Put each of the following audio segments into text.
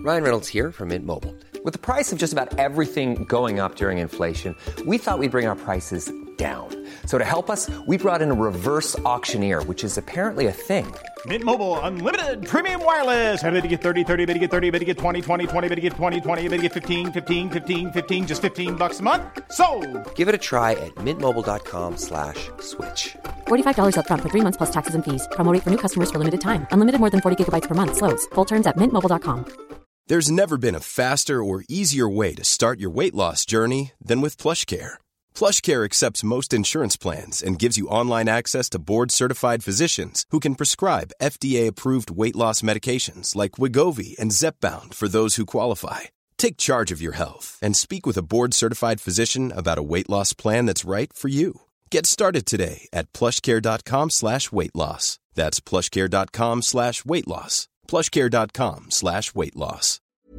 Ryan Reynolds here from Mint Mobile. With the price of just about everything going up during inflation, we thought we'd bring our prices down. So to help us, we brought in a reverse auctioneer, which is apparently a thing. Mint Mobile Unlimited Premium Wireless. How to get 30, 30, bit to get 30, bit to get 20, 20, 20, bit to get 20, 20, bit to get 15, 15, 15, 15, just $15 a month? Sold! Give it a try at mintmobile.com/switch. $45 up front for 3 months plus taxes and fees. Promo rate for new customers for limited time. Unlimited more than 40 gigabytes per month. Slows full terms at mintmobile.com. There's never been a faster or easier way to start your weight loss journey than with PlushCare. PlushCare accepts most insurance plans and gives you online access to board-certified physicians who can prescribe FDA-approved weight loss medications like Wegovy and Zepbound for those who qualify. Take charge of your health and speak with a board-certified physician about a weight loss plan that's right for you. Get started today at plushcare.com/weight loss. That's plushcare.com/weight loss. plushcare.com/weight loss.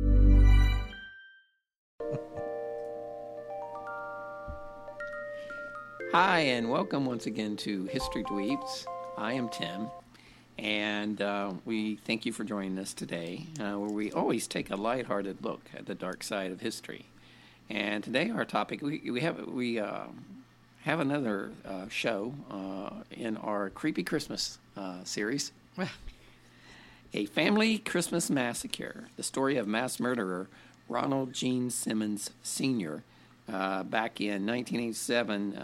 Hi, and welcome once again to History Dweebs. I am Tim, and we thank you for joining us today, where we always take a lighthearted look at the dark side of history. And today our topic, we have another show in our Creepy Christmas series. A Family Christmas Massacre, the story of mass murderer Ronald Gene Simmons Sr. Back in 1987,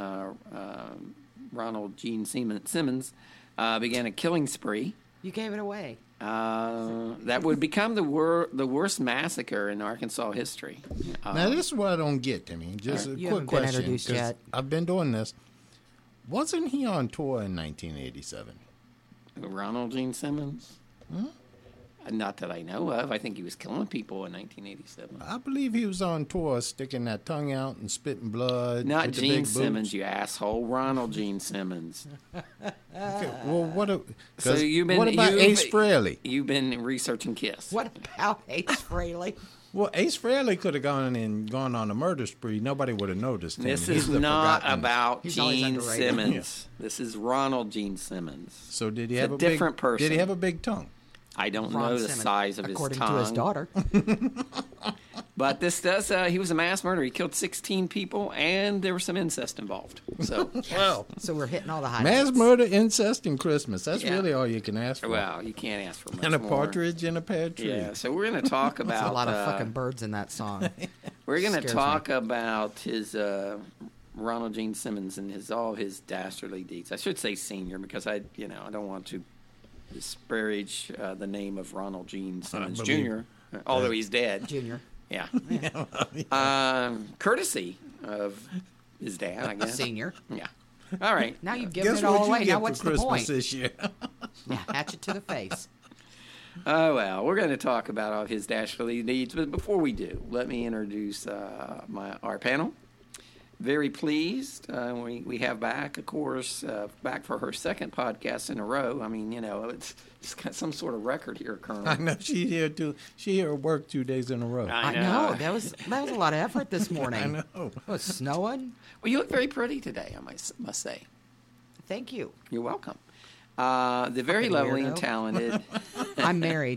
Ronald Gene Simmons began a killing spree. You gave it away. That would become the worst massacre in Arkansas history. Now, this is what I don't get, Timmy. Just a quick question. Introduced yet. I've been doing this. Wasn't he on tour in 1987? Ronald Gene Simmons? Hmm? Not that I know of. I think he was killing people in 1987. I believe he was on tour sticking that tongue out and spitting blood. Not with the Gene big Simmons, boots. you asshole. Ronald Gene Simmons. Okay, well, what So what about Ace Frehley? You've been researching Kiss. What about Ace Frehley? Well, Ace Frehley could have gone on a murder spree. Nobody would have noticed him. This He's is the not forgotten- about He's always Gene underrated. Simmons. This is Ronald Gene Simmons. So did he It's have a a different big, person. Did he have a big tongue? I don't Ron know the Simmons, size of according his tongue. to his daughter. But this does, he was a mass murderer. He killed 16 people, and there was some incest involved. So, Well, So we're hitting all the highlights. mass murder, incest, and Christmas. That's Yeah. really all you can ask for. well, you can't ask for much and a more. partridge in a pear tree. Yeah, so we're going to talk about... There's a lot of fucking birds in that song. We're going to Scares talk about his Ronald Gene Simmons and all his dastardly deeds. I should say senior because I don't want to disparage the name of Ronald Gene Simmons Jr., although he's dead. Junior. Yeah. Courtesy of his dad, I guess. Senior. Yeah. All right. Now you've given Guess it all what you away. get Now for what's the Christmas point? this year? Yeah, hatchet to the face. Oh, well, we're going to talk about all his dastardly deeds, but before we do, let me introduce our panel. Very pleased. We have back, of course, back for her second podcast in a row. I mean, it's got some sort of record here occurring. I know she here at work 2 days in a row. I know. That was a lot of effort this morning. I know. It was snowing. Well, you look very pretty today, I must say. Thank you. You're welcome. The very Fucking lovely weirdo. and talented. I'm married.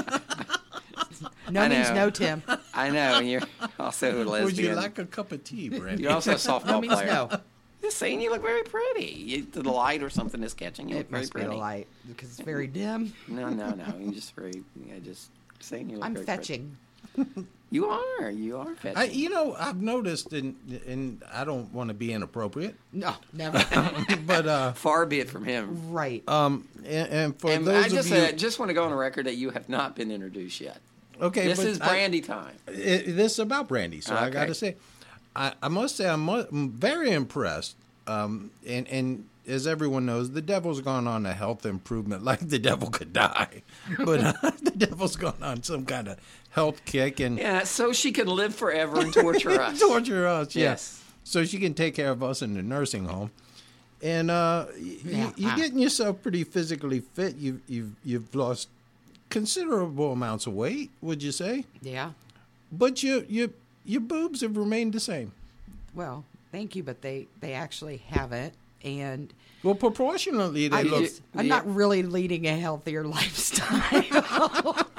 No I means know. no, Tim. I know, and you're also a lesbian. Would you like a cup of tea, Brandon? You're also a softball No means player. no. Just saying, you look very pretty. The light or something is catching you. It Look very must be pretty. the light because it's very dim. No. You're just just saying you look I'm very fetching. Pretty. You are fetching. I've noticed, and I don't want to be inappropriate, No, never. but Far be it from him. Right. and for And those I just, of you, just want to go on the record that you have not been introduced yet. okay, This but is Brandy time. this is about Brandy, so I Okay. got to say, I must say I'm very impressed. And as everyone knows, the devil's gone on a health improvement, like the devil could die, but the devil's gone on some kind of health kick and Yeah, so she can live forever and torture us. torture us. Yes. Yeah. So she can take care of us in the nursing home. And Yeah. you're getting yourself pretty physically fit. You've lost considerable amounts of weight, would you say? Yeah. But your boobs have remained the same. Well, thank you, but they actually haven't. And Well, proportionately, they look. I'm not really leading a healthier lifestyle.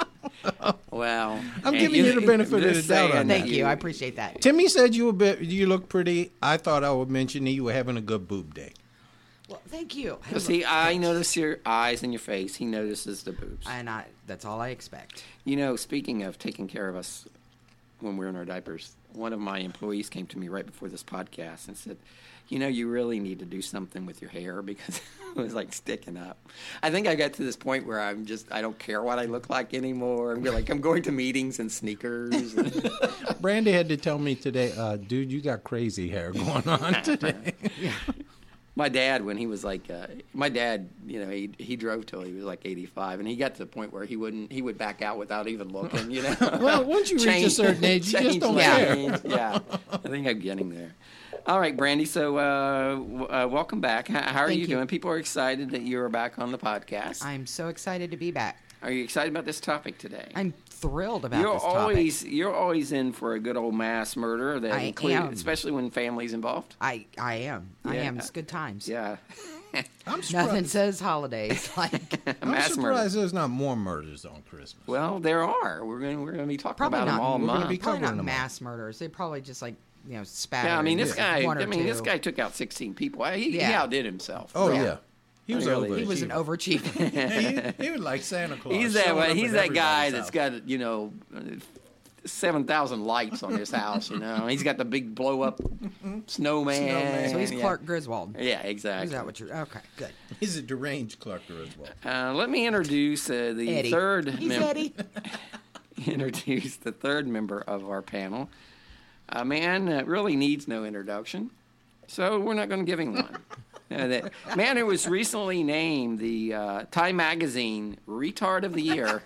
Well, I'm giving you the benefit of the doubt on that. Thank you. I appreciate that. Timmy said you look pretty. I thought I would mention that you were having a good boob day. Well, thank you. Well, see, I notice your eyes and your face. He notices the boobs. And that's all I expect. You know, speaking of taking care of us when we're in our diapers, one of my employees came to me right before this podcast and said, you know, you really need to do something with your hair because it was like sticking up. I think I got to this point where I don't care what I look like anymore. I'm going to meetings in sneakers. Brandy had to tell me today, dude, you got crazy hair going on today. My dad, when he was like, you know, he drove till he was like 85, and he got to the point where he would back out without even looking, you know. Well, once you reach a certain age, you just don't care. Yeah, I think I'm getting there. All right, Brandy, so welcome back. How are you doing? People are excited that you're back on the podcast. I'm so excited to be back. Are you excited about this topic today? I'm thrilled about this topic. You're always in for a good old mass murder, I am. especially when family's involved. I am. I am. It's good times. Yeah. I'm surprised. Nothing says holidays like I'm mass surprised murder. there's not more murders on Christmas. Well, there are. We're going to be talking probably about them not. all We're gonna month. be Probably covering not them all. mass murders. They probably just spatter. Yeah, I mean this guy. one or This two. guy took out 16 people. He Yeah. outdid himself. Oh, Really. yeah. He was Really? over. He was an overachiever. He was like Santa Claus. He's showing up that. He's at that guy everybody's that's house. got 7,000 lights on his house. You know, he's got the big blow up snowman. So he's Yeah. Clark Griswold. Yeah, exactly. Is that what you're? Okay, good. He's a deranged Clark as well. Let me introduce the Eddie. third He's member. Eddie. Introduce the third member of our panel, a man that really needs no introduction, so we're not going to give him one. The man who was recently named the Time Magazine Retard of the Year,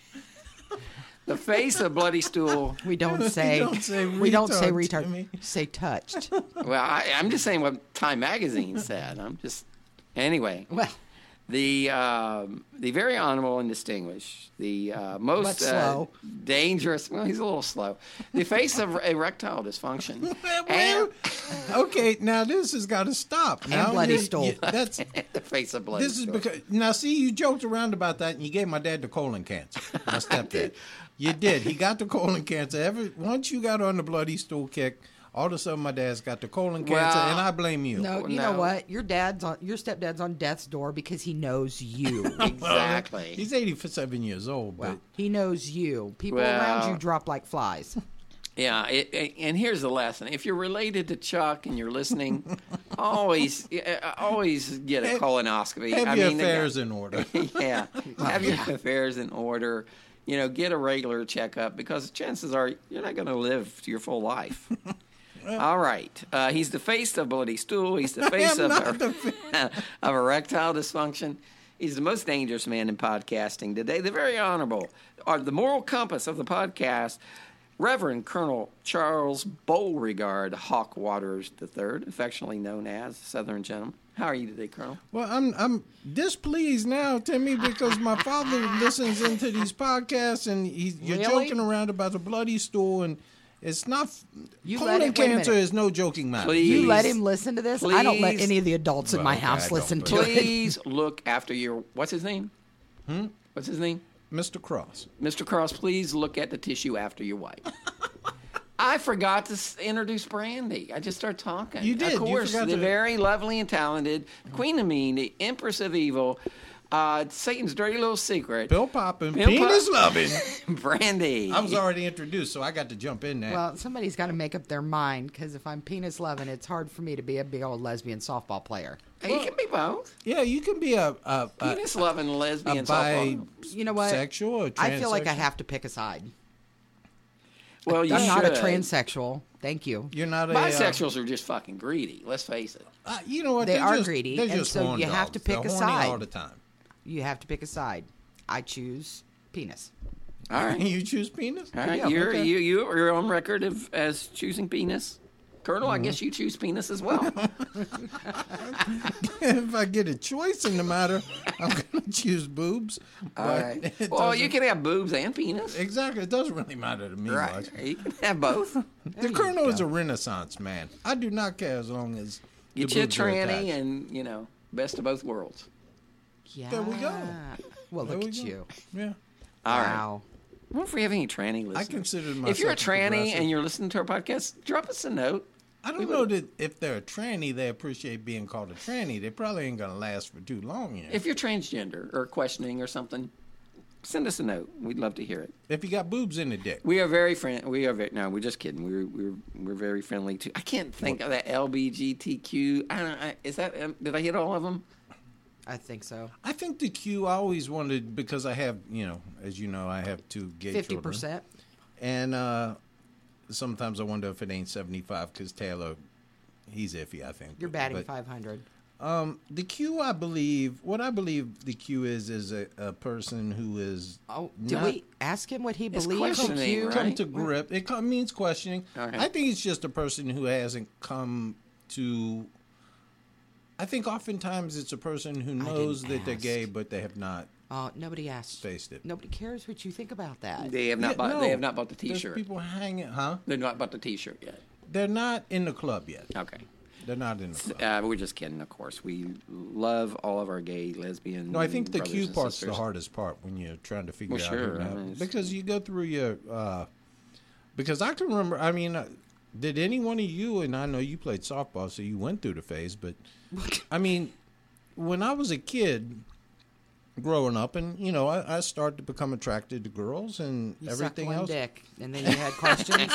the face of Bloody Stool. We don't say. We don't say retard, retard. Timmy. Say touched. Well, I'm just saying what Time Magazine said. Anyway. Well, The very honorable and distinguished, the most But slow. dangerous. Well, he's a little slow. The face of erectile dysfunction. Okay, now this has got to stop. Now, bloody stool. That's The face of bloody. this is stool. because now. See, you joked around about that, and you gave my dad the colon cancer. My stepdad. You did. He got the colon cancer. Once you got on the bloody stool kick, all of a sudden my dad's got the colon cancer, Well, and I blame you. no, you know what? Your stepdad's on death's door because he knows you. Exactly. He's 87 years old, but He knows you. People Well- around you drop like flies. Yeah, and here's the lesson: if you're related to Chuck and you're listening, always get a colonoscopy. have your affairs in order. Yeah, have your affairs in order. You know, get a regular checkup because chances are you're not going to live your full life. All right. He's the face of bloody stool. He's the face am of, not of erectile dysfunction. He's the most dangerous man in podcasting today. The very honorable, the moral compass of the podcast, Reverend Colonel Charles Beauregard Hawk Waters III, affectionately known as Southern Gentleman. How are you today, Colonel? Well, I'm displeased now, Timmy, because my father listens into these podcasts, and you're Really? joking around about the bloody stool, and it's not. You let Colon it- wait a cancer minute. is no joking matter. Please. You let him listen to this? I don't let Please. any of the adults in my Well, okay, house I don't, listen but- to it. Please look after your, what's his name? What's his name? Mr. Cross. Mr. Cross, please look at the tissue after you wipe. I forgot to introduce Brandy. I just started talking. You did. Of You course, forgot the to- very lovely and talented Queen of Mean, the Empress of Evil, Satan's dirty little secret, Bill Poppin, Bill penis loving. Brandy. I was already introduced, so I got to jump in there. Well, somebody's got to make up their mind because if I'm penis loving, it's hard for me to be a big old lesbian softball player. Hey, you can be both. yeah, you can be a Penis loving lesbian bi- softball. You know what? sexual or I feel like I transsexual? have to pick a side. Well, you I'm not a should. transsexual. Thank you. You're not a Bisexuals are just fucking greedy. Let's face it. you know what? They they're are just, greedy, They're and just so horn you have to dogs. pick They're a horny side. all the time. You have to pick a side. I choose penis. All right. You choose penis? All right. Yeah, you're okay. you're on record as choosing penis. Colonel, I guess you choose penis as well. If I get a choice in the matter, I'm going to choose boobs. All but right. it Well, you doesn't- can have boobs and penis. Exactly. It doesn't really matter to me Right. much. You can have both. The Colonel is a Renaissance man. I do not care as long as Get the you a boobs are tranny attached. and, best of both worlds. Yeah. There we go. Well, There look we at go. you. Yeah. All right. Wow. wonder if we have any tranny listeners. I consider myself if you're a tranny progressive. and you're listening to our podcast, drop us a note. I don't know that if they're a tranny, they appreciate being called a tranny. They probably ain't gonna last for too long yet. If you're transgender or questioning or something, send us a note. We'd love to hear it. If you got boobs in the dick. We are very no, we're just kidding. We're very friendly too. I can't think of that LBGTQ. I don't know. Is that did I hit all of them? I think so. I think the Q I always wanted because I have, as you know, I have 2 gay 50%. children. And sometimes I wonder if it ain't 75 because Taylor, he's iffy, I think. You're batting 500. The Q, I believe the Q is a person who is. Oh, did we ask him what he It's believes in questioning, Q? right? Come to grip. It means questioning. Okay. I think it's just a person who hasn't come to. I think oftentimes it's a person who knows that they're ask. gay, but they have not Nobody asked. faced it. Nobody cares what you think about that. They have not bought. no. They have not bought the There's T-shirt. people hanging, huh? They're not bought the T-shirt yet. They're not in the club yet. Okay. They're not in the club. We're just kidding, of course. We love all of our gay, lesbian. No, I think the brothers Q and part's the sisters. hardest part when you're trying to figure Well, out sure. who I now. mean, it's- Because you go through your because I can remember. I mean, did any one of you? And I know you played softball, so you went through the phase. But I mean, when I was a kid, growing up, and I started to become attracted to girls and You sucked everything one else. dick, and then you had questions.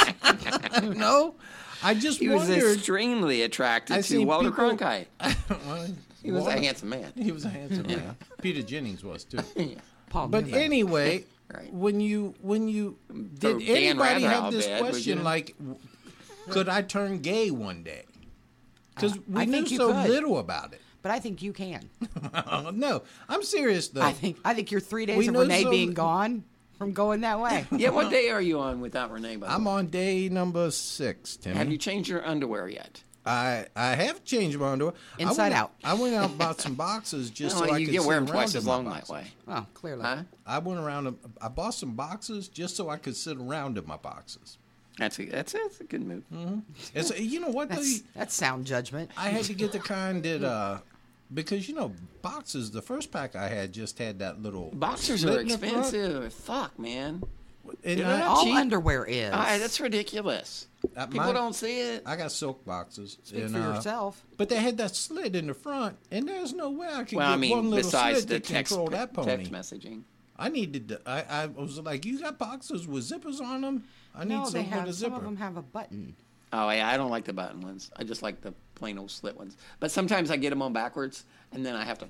No, I just He was wondered. extremely attracted I to seen Walter people- Cronkite. Well, He was a Walter- handsome man. He was a handsome man. Peter Jennings was too. Paul But Newman. anyway, Right. when you Throw did Dan anybody Rather have out this bad, would question you? like, could I turn gay one day? Because we I knew think you so could. little about it. But I think you can. No, I'm serious though. I think your 3 We days of know Renee so- being gone from going that way. Yeah, what day are you on without Renee? By the I'm way? on day number 6, Timmy. Have you changed your underwear yet? I have changed my underwear. Inside out. I went out and bought some boxes just No, so I you could get sit wearing around twice in as my long that boxes. way. Well, clearly. Huh? I went around. I bought some boxes just so I could sit around in my boxes. That's a good move. It's you know what though? That's sound judgment. I had to get the kind that because boxes. The first pack I had just had that little Boxers slit are in the front. expensive. Fuck, man. And They're not All cheap. underwear is. That's ridiculous. People don't see it. I got silk boxes. Speak and, for yourself. But they had that slit in the front, and there's no way I could Well, get I mean, one little besides slit the to control that pony. text messaging. I needed. I was like, you got boxers with zippers on them? I need No, they some with a have. zipper. Some of them have a button. Oh, yeah, I don't like the button ones. I just like the plain old slit ones. But sometimes I get them on backwards, and then I have to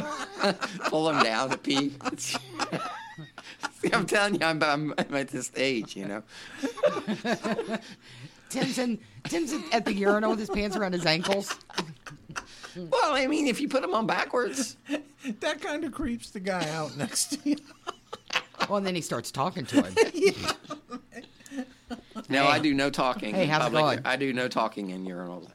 pull them down to pee. See, I'm telling you, I'm at this age, Tim's at the urinal with his pants around his ankles. Well, I mean, if you put them on backwards. That kind of creeps the guy out next to you. Well, and then he starts talking to him. No, Hey. I do no talking. Hey, in how's it public. going? I do no talking in urinals.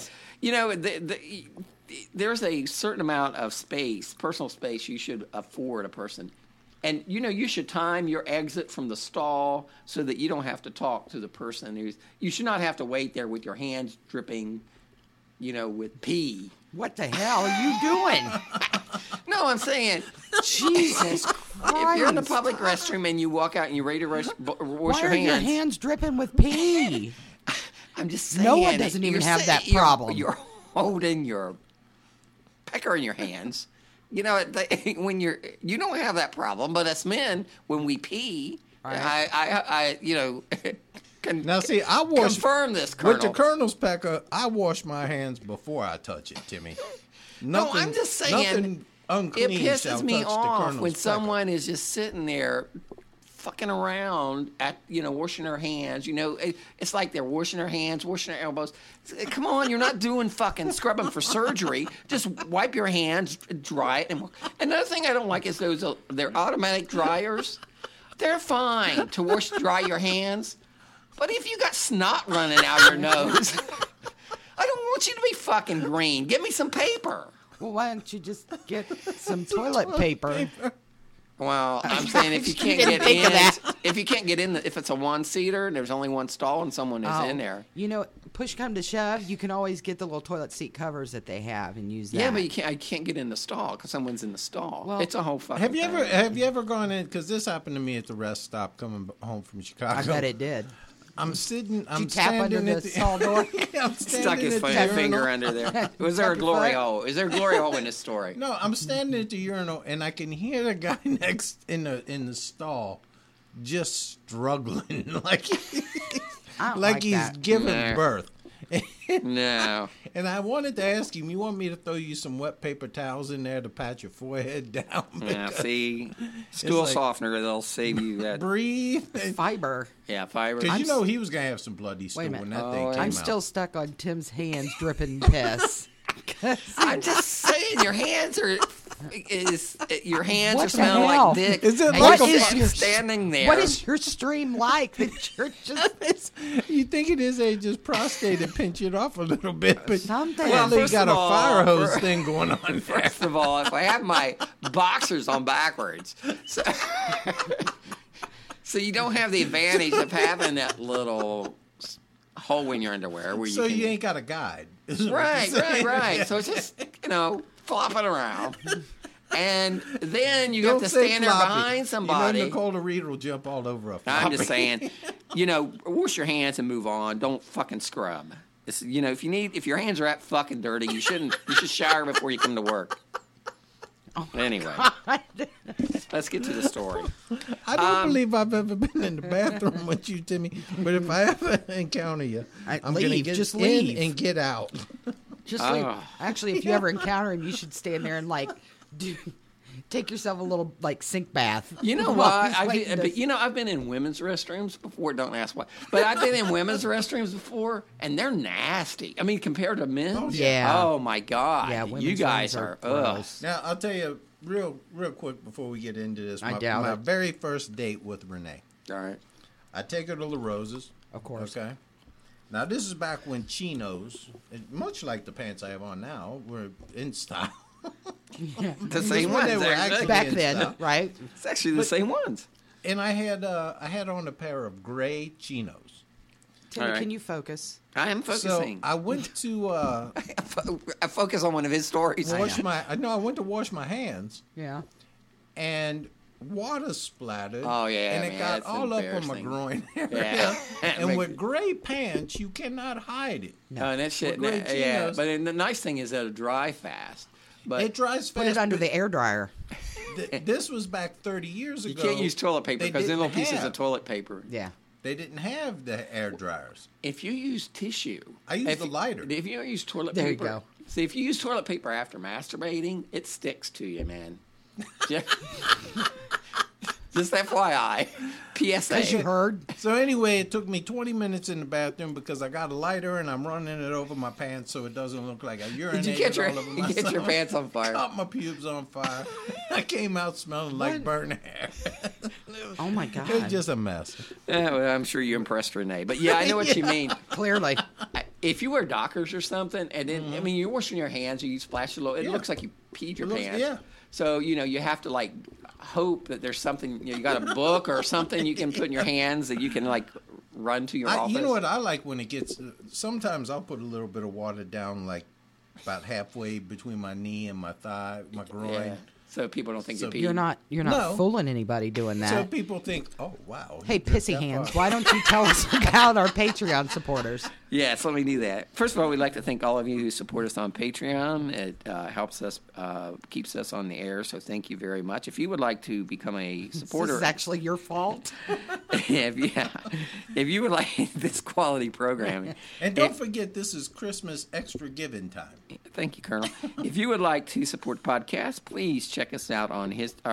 There's a certain amount of space, personal space, you should afford a person. And, you should time your exit from the stall so that you don't have to talk to the person you should not have to wait there with your hands dripping, with pee. What the hell are you doing? No, I'm saying, Jesus Christ. if you're in the public restroom and you walk out and you're ready to wash Why your are hands. your hands dripping with pee? I'm just saying. No one doesn't even have that problem. You're holding your pecker in your hands. When you don't have that problem, but us men, when we pee, Right. I can Now, see, I wash confirm this, Colonel. with the Colonel's pecker. I wash my hands before I touch it, Timmy. No, I'm just saying, Nothing unclean it pisses shall me touch the off Colonel's when pecker. someone is just sitting there fucking around at washing their hands. It's like they're washing their hands, washing their elbows. Come on, you're not doing fucking scrubbing for surgery. Just wipe your hands, dry it. And another thing I don't like is they're automatic dryers. They're fine to dry your hands, but if you got snot running out your nose, I don't want you to be fucking green. Give me some paper. Well, why don't you just get some toilet paper? Well, I'm saying if you can't didn't get think of that. if you can't get in, if it's a one-seater and there's only one stall and someone is in there. You know, push come to shove, you can always get the little toilet seat covers that they have and use that. Yeah, but I can't get in the stall because someone's in the stall. Well, it's a whole fucking Have you thing. ever gone in? Because this happened to me at the rest stop coming home from Chicago. I bet it did. I'm sitting. Did I'm you tap under standing the at the stall door? I'm Stuck standing his at the finger urinal. under there. Was there a Tuck your glory foot? hole? Is there a glory hole in this story? No, I'm standing at the urinal and I can hear the guy next in the stall just struggling like I don't like like he's that. giving Nah. birth. No. And I wanted to ask him, you want me to throw you some wet paper towels in there to pat your forehead down? Yeah, Because see, stool like- softener, they'll save you that. breathe. Fiber. Yeah, fiber. Because you know he was going to have some bloody stool Wait a when minute. that thing came I'm out. still stuck on Tim's hands dripping piss. I'm just saying, your hands are. Your hands What are the smelling hell? like dick. Is it and like you're a just fu- standing there? What is your stream like that you're just You think it is just prostate and pinch it off a little bit, but Something. well, Well, they first got of a all, fire hose thing going on there. First of all, if I have my boxers on backwards, so you don't have the advantage of having that little hole in your underwear where you So can. you ain't got a guide. is what you're Right. saying. So it's just, flopping around. And then you Don't have to say stand there floppy. behind somebody. You know Nicole Reed will jump all over a floppy. I'm just saying, wash your hands and move on. Don't fucking scrub. It's, if your hands are that fucking dirty, you should shower before you come to work. Anyway, let's get to the story. I don't believe I've ever been in the bathroom with you, Timmy. But if I ever encounter you, I'm going to leave. get Just in leave. and get out. just like Oh. actually if you ever encounter him, you should stand there and take yourself a little sink bath. You know While what? he's waiting to- I've been in women's restrooms before. Don't ask why, but I've been in women's restrooms before, and they're nasty. I mean, compared to men's. yeah. Oh my god. Yeah, you women's guys rooms are. are Ugh. gross. Now, I'll tell you real quick before we get into this. I My doubt it. very first date with Renee. All right. I take her to La Rosa's. Of course. Okay. Now, this is back when chinos, much like the pants I have on now, were in style. The same when ones. they were actually. actually- back and then, stuff. right? It's actually the same ones. And I had on a pair of gray chinos. Timmy, All right. can you focus? I am So focusing. I went to I focus on one of his stories. I went to wash my hands, Yeah. and water splattered. Oh, yeah, and it man, got that's all up on my embarrassing. groin area. Yeah. And with gray pants, you cannot hide it. Oh, and that shit. With gray Yeah, chinos. but the nice thing is it'll dry fast. But It dries fast. Put it under but the air dryer. This was back 30 years you ago. can't use toilet paper They because then little didn't pieces have- of toilet paper. Yeah. They didn't have the air dryers. If you use tissue, I use if the you- lighter. If you use toilet There you paper, go. See, if you use toilet paper after masturbating, it sticks to you, man. Just FYI, PSA. Because you heard. So anyway, it took me 20 minutes in the bathroom because I got a lighter and I'm running it over my pants so it doesn't look like I urinated Did you get your all over you myself. get your pants on fire? Caught my pubes on fire. I came out smelling like burnt hair. Oh my It was God. just a mess. Yeah, well, I'm sure you impressed Renee, but yeah, I know what you mean. Clearly. If you wear Dockers or something, and then I mean you're washing your hands, or you splash a little, it Yeah. looks like you peed your It looks- pants. yeah. So you have to hope that there's something you got a book or something you can put in your hands that you can run to your office. You know what I like when it gets. Sometimes I'll put a little bit of water down, about halfway between my knee and my thigh, my groin. Yeah. So people don't think So you're peeing. You're not No. fooling anybody doing So that. people think, oh wow. Hey, he took pissy that hands, far. why don't you tell us about our Patreon supporters? Yes, let me do that. First of all, we'd like to thank all of you who support us on Patreon. It helps us, keeps us on the air, so thank you very much. If you would like to become a supporter, This is actually your fault. if you would like this quality programming, And don't forget, this is Christmas extra giving time. thank you, Colonel. If you would like to support the podcast, please check us out on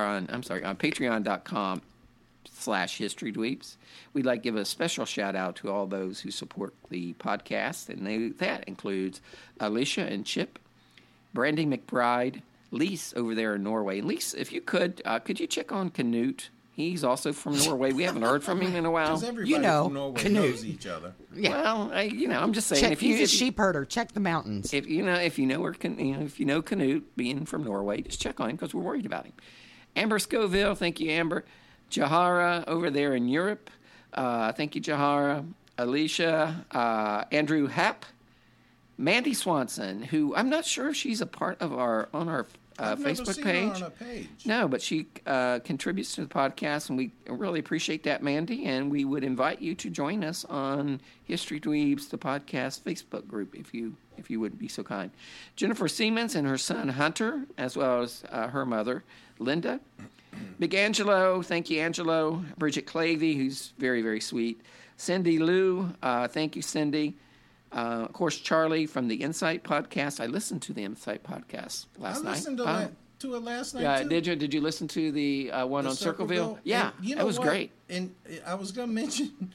patreon.com/historydweeps. We'd like to give a special shout out to all those who support the podcast, and that includes Alicia and Chip, Brandy McBride, Lise over there in Norway. Lise, if you could you check on Knut? He's also from Norway. We haven't heard from him in a while. Because everybody know, from Norway Knut. knows each other. Yeah. Well, I'm just saying, Check, if you he's a sheep herder. Check the mountains. if you know Knut being from Norway, just check on him because we're worried about him. Amber Scoville, thank you, Amber. Jahara over there in Europe, thank you, Jahara. Alicia, Andrew Happ, Mandy Swanson, who I'm not sure if she's a part of our I've never Facebook seen page. her on a page. No, but she contributes to the podcast, and we really appreciate that, Mandy. And we would invite you to join us on History Dweebs, the podcast Facebook group, if you would be so kind. Jennifer Siemens and her son Hunter, as well as her mother Linda. Big Angelo, thank you, Angelo. Bridget Clavey, who's very, very sweet. Cindy Lou, thank you, Cindy. Of course, Charlie from the Insight podcast. I listened to the Insight podcast last night. I listened to it last night, Yeah, too. Did you listen to the one The on Circleville? Yeah, And you know that was what? great. And I was going to mention,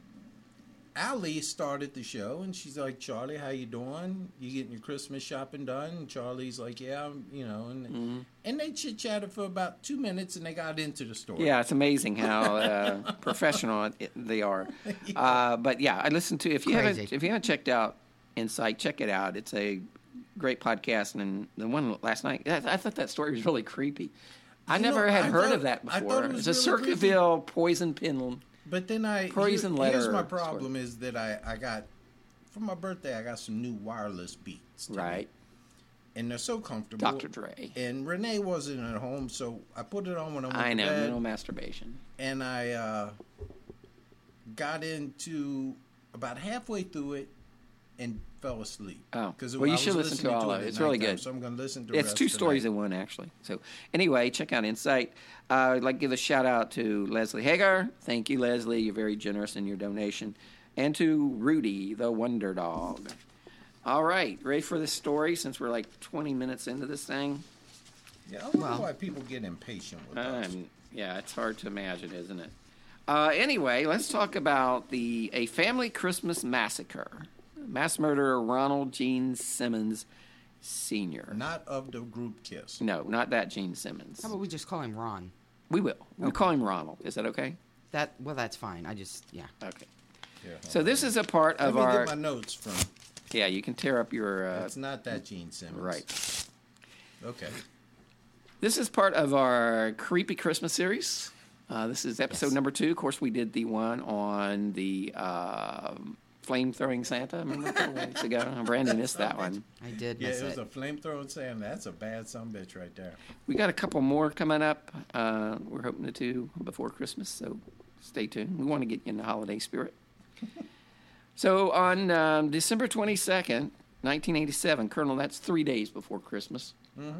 Allie started the show, and she's like, Charlie, how you doing? You getting your Christmas shopping done? And Charlie's like, yeah, and they chit-chatted for about 2 minutes, and they got into the story. Yeah, it's amazing how professional they are. But yeah, I listened to if you haven't checked out Insight, check it out. It's a great podcast, and the one last night, I thought that story was really creepy. I never had heard of that before. It's a Circleville poison pen. But then poison letter. Here's my problem is that I got, for my birthday, I got some new wireless Beats. Right. And they're so comfortable. Dr. Dre. And Renee wasn't at home, so I put it on when I went to bed. mental masturbation. And I got into about halfway through it and fell asleep. Oh, because well, you should listen to all of it. It's really good. So I'm going to listen to It's two stories in one, actually. So anyway, check out Insight. I'd like to give a shout-out to Leslie Hagar. Thank you, Leslie. You're very generous in your donation. And to Rudy, the Wonder Dog. All right, ready for this story since we're like 20 minutes into this thing? Yeah, I wonder why people get impatient with us. Yeah, it's hard to imagine, isn't it? Anyway, let's talk about a family Christmas massacre. Mass murderer Ronald Gene Simmons Sr. Not of the group Kiss. No, not that Gene Simmons. How about we just call him Ron? We will. We'll call him Ronald. Is that okay? That's fine. Okay. Yeah, So this is a part of Let me our... get my notes from... Yeah, you can tear up your... It's not that Gene Simmons. Right. Okay. This is part of our Creepy Christmas series. This is episode number 2. Of course, we did the one on the flame-throwing Santa. Remember a couple weeks ago? Brandy missed that one. I did Yeah, miss it was it. a flamethrower Santa. That's a bad sumbitch right there. We got a couple more coming up. We're hoping to do before Christmas, so stay tuned. We want to get you in the holiday spirit. So on December 22nd, 1987, Colonel, that's 3 days before Christmas.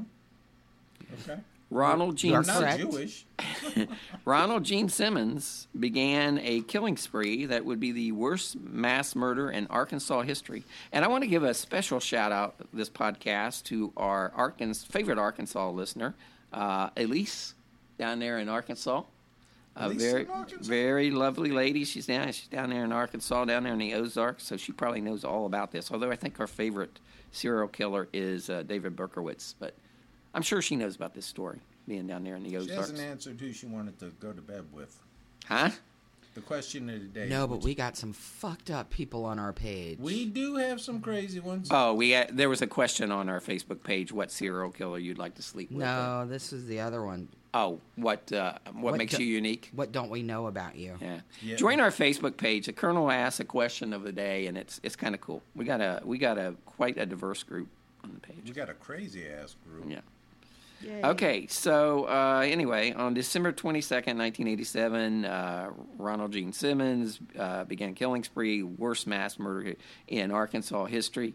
Okay. Ronald Gene I'm not correct. Jewish. Ronald Gene Simmons began a killing spree that would be the worst mass murder in Arkansas history. And I want to give a special shout-out this podcast to our favorite Arkansas listener, Elise, down there in Arkansas. A Elise very, in Arkansas? very lovely lady. She's down there in Arkansas, down there in the Ozarks, so she probably knows all about this. Although I think her favorite serial killer is David Berkowitz, but I'm sure she knows about this story, being down there in the She Ozarks. hasn't answered who she wanted to go to bed with. Huh? The question of the day. No, but we got some fucked up people on our page. We do have some crazy ones. Oh, there was a question on our Facebook page: what serial killer you'd like to sleep with? No, this is the other one. Oh, what makes do- you unique? What don't we know about you? Yeah. Yeah. Join our Facebook page. The Colonel asks a question of the day, and it's kind of cool. We got a quite a diverse group on the page. We got a crazy ass group. Yeah. Okay, so anyway, on December 22nd, 1987, Ronald Gene Simmons began killing spree, worst mass murder in Arkansas history.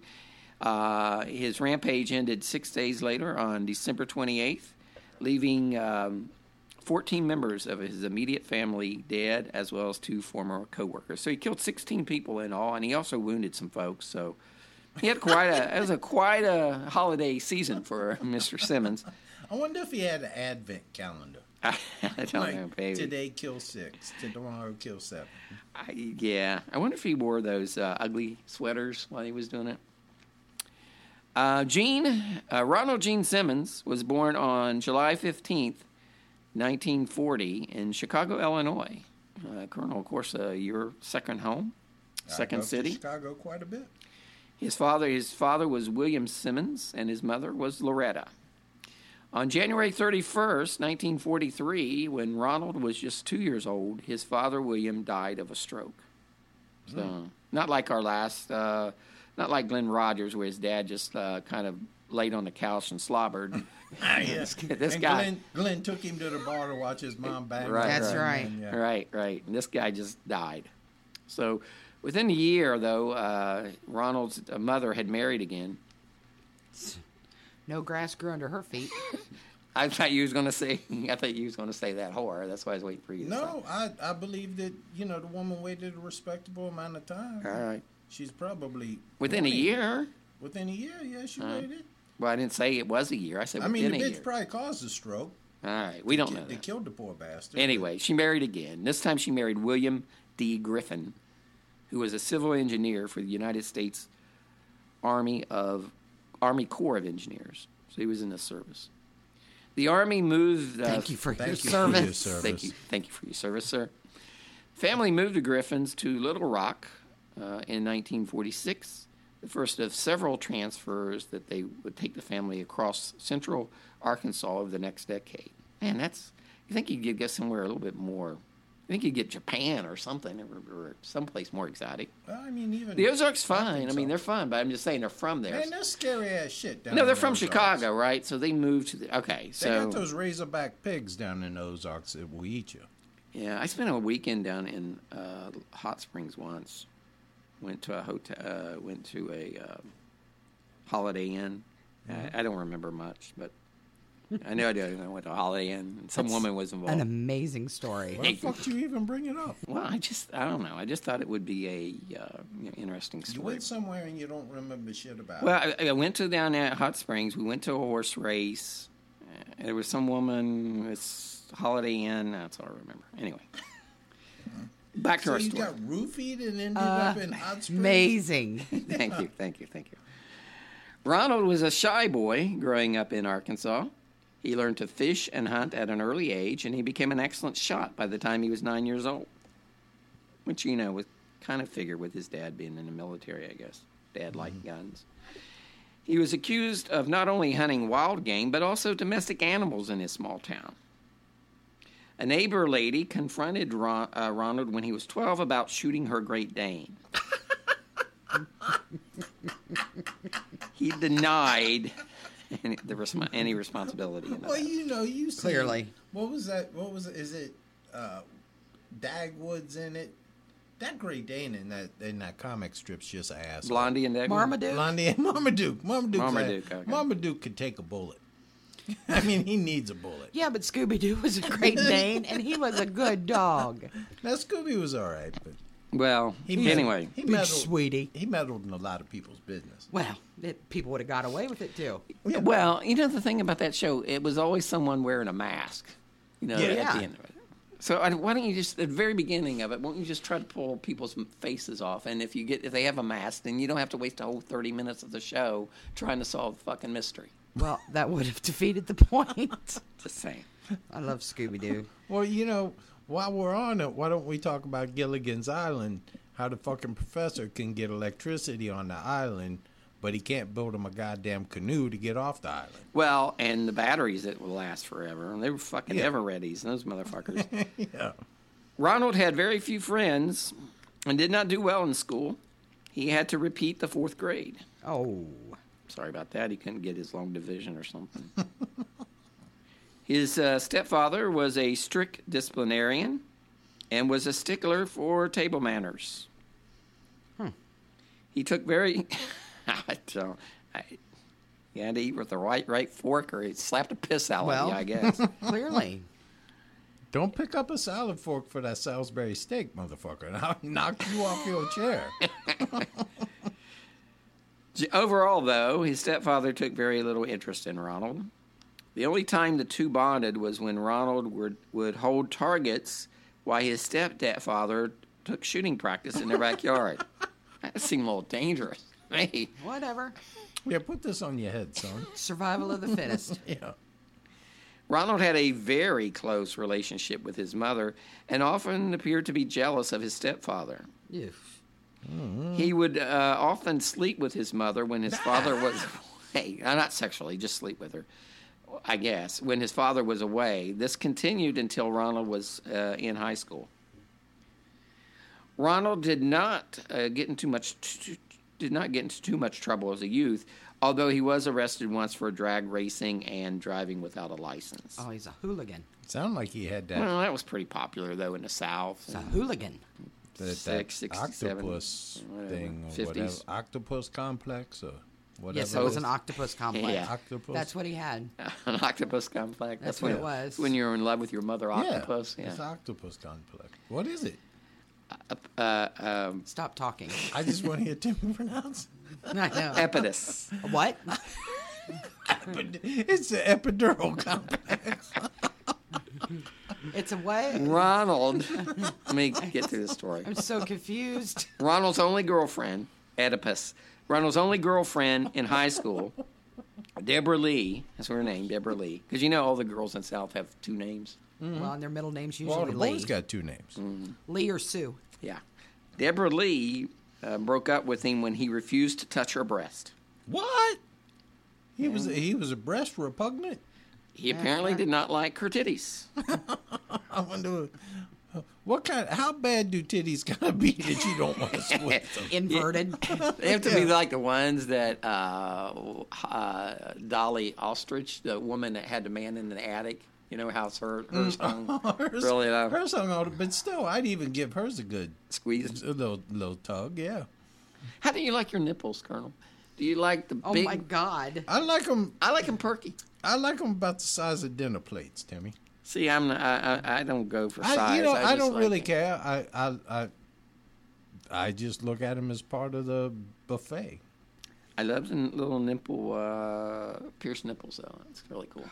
His rampage ended 6 days later on December 28th, leaving 14 members of his immediate family dead, as well as 2 former co-workers. So he killed 16 people in all, and he also wounded some folks. So he had quite a holiday season for Mr. Simmons. I wonder if he had an advent calendar. I don't know, baby. Today kill 6, tomorrow kill 7. I wonder if he wore those ugly sweaters while he was doing it. Ronald Gene Simmons was born on July 15th, 1940 in Chicago, Illinois. Colonel, of course, your second home, second I go city. to Chicago quite a bit. His father was William Simmons, and his mother was Loretta. On January 31st, 1943, when Ronald was just 2 years old, his father, William, died of a stroke. So, not like our last, not like Glenn Rogers, where his dad just kind of laid on the couch and slobbered. Yes. This and guy. Glenn took him to the bar to watch his mom bang. Right, That's right. And, yeah. Right. And this guy just died. So, within a year, though, Ronald's mother had married again. No grass grew under her feet. I thought you was going to say. I thought you was going to say that whore. That's why I was waiting for you. To No, I believe that, the woman waited a respectable amount of time. All right. She's probably... Within a 20. year. Within a year, yeah, she waited. Well, I didn't say it was a year. I said I within mean, the a bitch year. probably caused a stroke. All right, we don't know They that. killed the poor bastard. Anyway, she married again. This time she married William D. Griffin, who was a civil engineer for the United States Army Corps of Engineers. So he was in the service. The Army moved... Thank you for your Thank you for service. your service. Thank you for your service, sir. Family moved the Griffins to Little Rock in 1946, the first of several transfers that they would take the family across central Arkansas over the next decade. Man, you think you could get somewhere a little bit more... I think you'd get Japan or something, or someplace more exotic. Well, I mean, even... The Ozarks fine. think I mean, so. they're fine, but I'm just saying they're from there. Man, that's scary ass shit down No, in they're the from Ozarks. Chicago, right? So they moved to the... Okay, They so... got those Razorback pigs down in the Ozarks that will eat you. Yeah, I spent a weekend down in Hot Springs once. Went to a hotel. Went to a Holiday Inn. I don't remember much, but I know I did. I went to a Holiday Inn, and some woman was involved. An amazing story. Why the fuck do you even bring it up? Well, I don't know. I just thought it would be a interesting You story. went somewhere and you don't remember shit about it. Well, I went to down there at Hot Springs. We went to a horse race. There was some woman. It's Holiday Inn. That's all I remember. Anyway, back to So our you story. got roofied and ended up in Hot Springs? Amazing. Thank you. Ronald was a shy boy growing up in Arkansas. He learned to fish and hunt at an early age, and he became an excellent shot by the time he was 9 years old. Which, was kind of figured with his dad being in the military, I guess. Dad liked guns. He was accused of not only hunting wild game, but also domestic animals in his small town. A neighbor lady confronted Ronald when he was 12 about shooting her Great Dane. He denied any responsibility in that. Well, you see. Clearly. What was that? Is it Dagwood's in it? That Great Dane in that comic strip's just ass. Blondie and Dagwood? Marmaduke? Blondie and Marmaduke. Marmaduke, okay. Marmaduke could take a bullet. I mean, he needs a bullet. Yeah, but Scooby-Doo was a Great Dane, and he was a good dog. Now, Scooby was all right, but Well, anyway. he Big meddled, sweetie. He meddled in a lot of people's business. Well, people would have got away with it, too. Well, the thing about that show, it was always someone wearing a mask. At the end of it. So why don't you just, at the very beginning of it, why don't you just try to pull people's faces off? And if they have a mask, then you don't have to waste a whole 30 minutes of the show trying to solve the fucking mystery. Well, that would have defeated the point. Just saying. I love Scooby-Doo. Well, while we're on it, why don't we talk about Gilligan's Island? How the fucking professor can get electricity on the island, but he can't build him a goddamn canoe to get off the island. Well, and the batteries that will last forever. And they were fucking ever-readies, those motherfuckers. Yeah. Ronald had very few friends and did not do well in school. He had to repeat the 4th grade. Oh. Sorry about that. He couldn't get his long division or something. His stepfather was a strict disciplinarian and was a stickler for table manners. He took very... he had to eat with the right fork, or he slapped a piss out of you, I guess. Clearly. Don't pick up a salad fork for that Salisbury steak, motherfucker, and I'll knock you off your chair. Overall, though, his stepfather took very little interest in Ronald. The only time the two bonded was when Ronald would hold targets while his stepfather took shooting practice in their backyard. That seemed a little dangerous. Hey. Whatever. Yeah, put this on your head, son. Survival of the fittest. Yeah. Ronald had a very close relationship with his mother and often appeared to be jealous of his stepfather. Ew. He would often sleep with his mother when his father was away. Not sexually, just sleep with her. I guess, when his father was away. This continued until Ronald was in high school. Ronald did not get into too much trouble as a youth, although he was arrested once for drag racing and driving without a license. Oh, he's a hooligan. Sound like he had that. Well, that was pretty popular though in the South. He's a hooligan. that 67, octopus thing or 50s. whatever, octopus complex or whatever. Yes, it was an octopus complex. Yeah. Octopus. That's what he had. An octopus complex. That's what it was. When you're in love with your mother octopus. Yeah, it's octopus complex. What is it? Stop talking. I just want to hear Timmy pronounce. I know. Epidus. What? It's an epidural complex. It's a what? Ronald. Let me get through the story. I'm so confused. Ronald's only girlfriend, Oedipus. Ronald's only girlfriend in high school, Deborah Lee. That's her name, Deborah Lee. Because you know all the girls in the South have two names. Well, and their middle name's Well, usually the Lee. boy's got two names. Lee or Sue. Yeah. Deborah Lee broke up with him when he refused to touch her breast. What? He was a breast repugnant. He apparently did not like her titties. I wonder what kind. How bad do titties gotta be that you don't want to split them? Inverted. They have to be like the ones that Dolly Ostrich, the woman that had the man in the attic. You know how hers hung really low. Hers hung on, but still, I'd even give hers a good Squeeze. a little tug. Yeah, How do you like your nipples, Colonel? Do you like the Oh big? my God. I like them. I like them perky. I like them about the size of dinner plates, Timmy. See, I don't go for size. I just don't like really it. care. I just look at them as part of the buffet. I love the little nipple, pierced nipples though. It's really cool.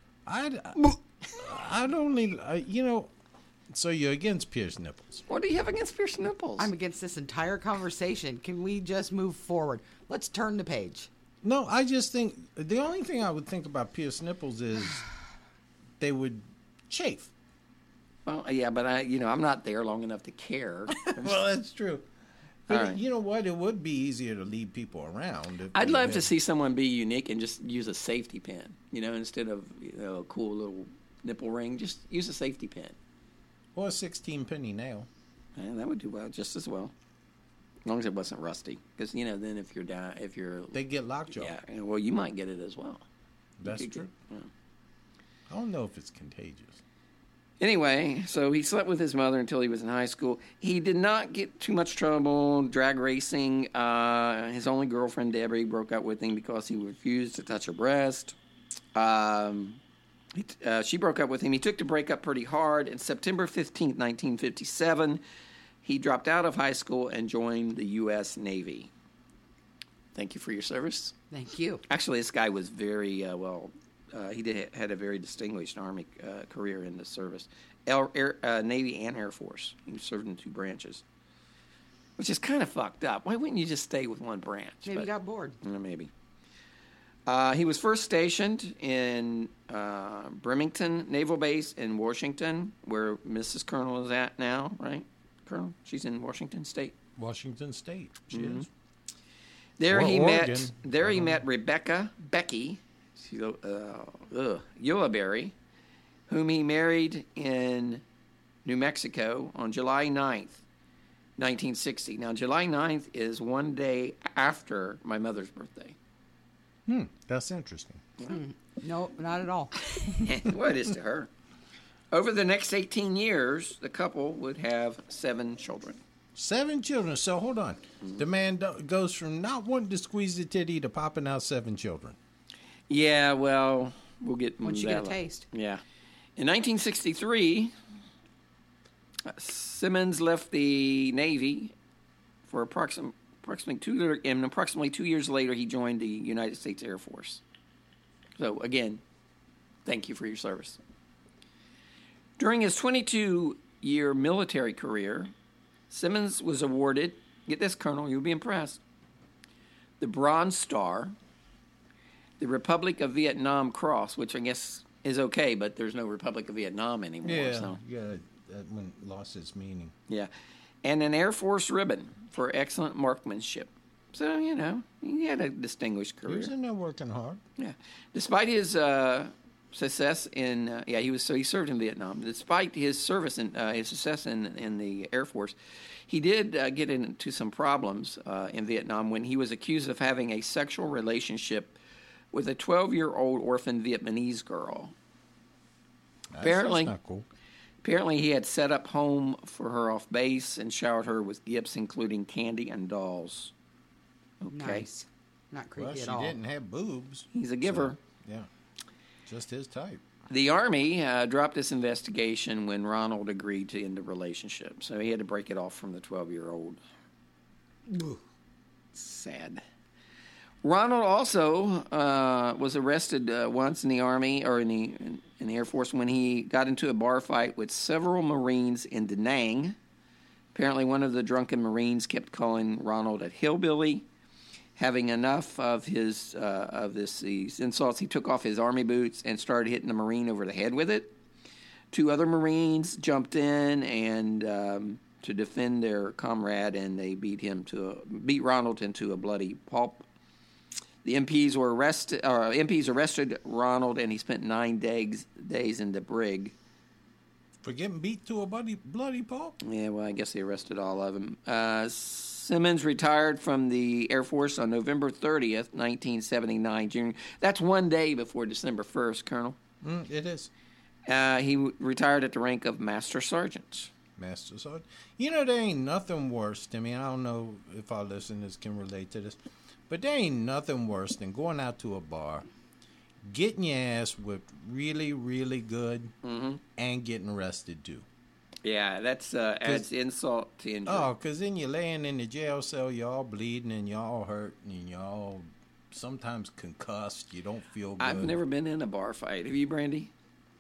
I'd only, so you're against pierced nipples. What do you have against pierced nipples? I'm against this entire conversation. Can we just move forward? Let's turn the page. No, I just think the only thing I would think about pierced nipples is they would chafe. Well, yeah, but I'm not there long enough to care. Well, that's true. All But right. you know what? It would be easier to lead people around. If I'd they love had- to see someone be unique and just use a safety pin. Instead of a cool little nipple ring, just use a safety pin. Or a 16-penny nail. Yeah, that would do well, just as well, as long as it wasn't rusty. Because then if you're They get lockjaw. yeah, well, you might get it as well. That's You could true. get- I don't know if it's contagious. Anyway, so he slept with his mother until he was in high school. He did not get too much trouble drag racing. His only girlfriend, Debbie, broke up with him because he refused to touch her breast. She broke up with him. He took the breakup pretty hard. And September 15th, 1957, he dropped out of high school and joined the U.S. Navy. Thank you for your service. Thank you. Actually, this guy was very had a very distinguished Army career in the service, Navy and Air Force. He served in two branches, which is kind of fucked up. Why wouldn't you just stay with one branch? Maybe you got bored. Maybe. He was first stationed in Bremerton Naval Base in Washington, where Mrs. Colonel is at now, right? Colonel? She's in Washington State. Washington State. She is. There Or he Oregon. met Becky Ulibarri, whom he married in New Mexico on July 9th, 1960. Now, July 9th is one day after my mother's birthday. That's interesting. No, not at all. Well, it is to her. Over the next 18 years, the couple would have 7 children. 7 children. So hold on. The man goes from not wanting to squeeze the titty to popping out 7 children. Yeah, well, we'll get Once you that get a later. taste. Yeah. In 1963, Simmons left the Navy for approximately 2 years later, he joined the United States Air Force. So, again, thank you for your service. During his 22-year military career, Simmons was awarded, get this, Colonel, you'll be impressed, the Bronze Star, the Republic of Vietnam Cross, which I guess is okay, but there's no Republic of Vietnam anymore. So. That one lost its meaning. Yeah. And an Air Force ribbon for excellent marksmanship. So, he had a distinguished He career. was in there working hard. Yeah. Despite his success in he served in Vietnam. Despite his service and his success in the Air Force, he did get into some problems in Vietnam when he was accused of having a sexual relationship with a 12-year-old orphan Vietnamese girl. That's not cool. Apparently, he had set up home for her off base and showered her with gifts, including candy and dolls. Okay. Nice. Not creepy Well, she at all. didn't have boobs. He's a giver. So, yeah. Just his type. The Army dropped this investigation when Ronald agreed to end the relationship. So he had to break it off from the 12-year-old. Sad. Ronald also was arrested once in the Army or in the Air Force when he got into a bar fight with several Marines in Da Nang. Apparently, one of the drunken Marines kept calling Ronald a hillbilly. Having enough of these insults, he took off his Army boots and started hitting the Marine over the head with it. 2 other Marines jumped in and to defend their comrade, and they beat Ronald into a bloody pulp. The MPs arrested Ronald, and he spent 9 days in the brig. For getting beat to a bloody pulp? Yeah, well, I guess they arrested all of them. Simmons retired from the Air Force on November 30th, 1979. That's one day before December 1st, Colonel. It is. He retired at the rank of Master Sergeant. Master Sergeant. You know, there ain't nothing worse to me. I don't know if our listeners can relate to this, but there ain't nothing worse than going out to a bar, getting your ass whipped really, really good, and getting arrested, too. Yeah, that's adds insult to injury. Oh, because then you're laying in the jail cell, you're all bleeding, and you're all hurt, and you're all sometimes concussed. You don't feel good. I've never been in a bar fight. Have you, Brandy?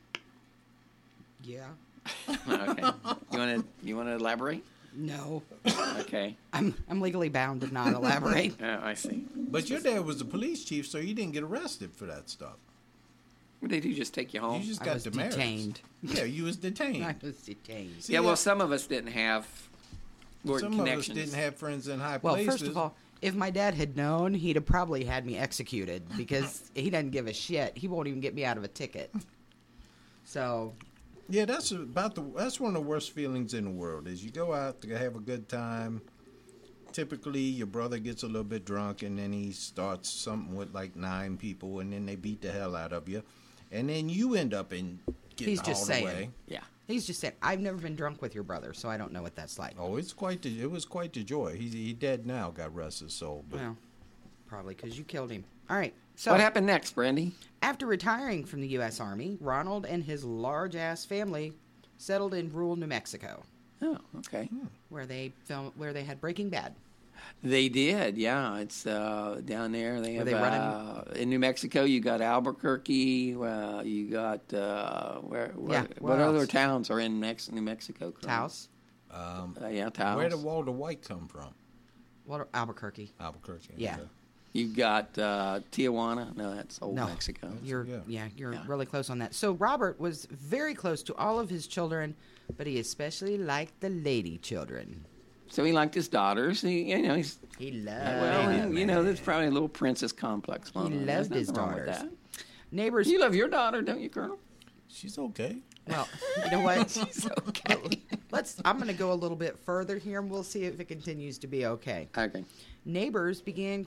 Yeah. Okay. You want to elaborate? No. Okay. I'm legally bound to not elaborate. Oh, I see. But your dad was the police chief, so you didn't get arrested for that stuff. What did they do? Just take you home? You just I got was demerits. detained. Yeah, you was detained. I was detained. See, Yeah, well, some of us didn't have some connections. of us didn't have friends in high Well, places. first of all, if my dad had known, he'd have probably had me executed because he doesn't give a shit. He won't even get me out of a ticket. So, yeah, that's one of the worst feelings in the world. Is you go out to have a good time. Typically, your brother gets a little bit drunk, and then he starts something with like 9 people, and then they beat the hell out of you, and then you end up in getting he's just hauled saying. away. Yeah. He's just saying, I've never been drunk with your brother, so I don't know what that's like. Oh, it was quite the joy. He dead now, God rest his soul. But Well, probably because you killed him. All right. So, What happened next, Brandy? after retiring from the U.S. Army, Ronald and his large-ass family settled in rural New Mexico, Oh, okay. where they had Breaking Bad. They did, yeah. It's down there. They have they running? in New Mexico. You got Albuquerque. You got where what other else? towns are in New Mexico? Colonel? Taos. Yeah, Taos. where did Walter White come from? Albuquerque. Albuquerque. Yeah. okay. You got Tijuana. No, that's old No, Mexico. You're Yeah. really close on that. So Robert was very close to all of his children, but he especially liked the lady children. So he liked his daughters. He loved. He loved. There's probably a little princess complex going on. There's loved his nothing wrong with daughters. that. Neighbors. You love your daughter, don't you, Colonel? She's okay. Well, you know what? She's okay. I'm going to go a little bit further here, and we'll see if it continues to be okay. Okay. Neighbors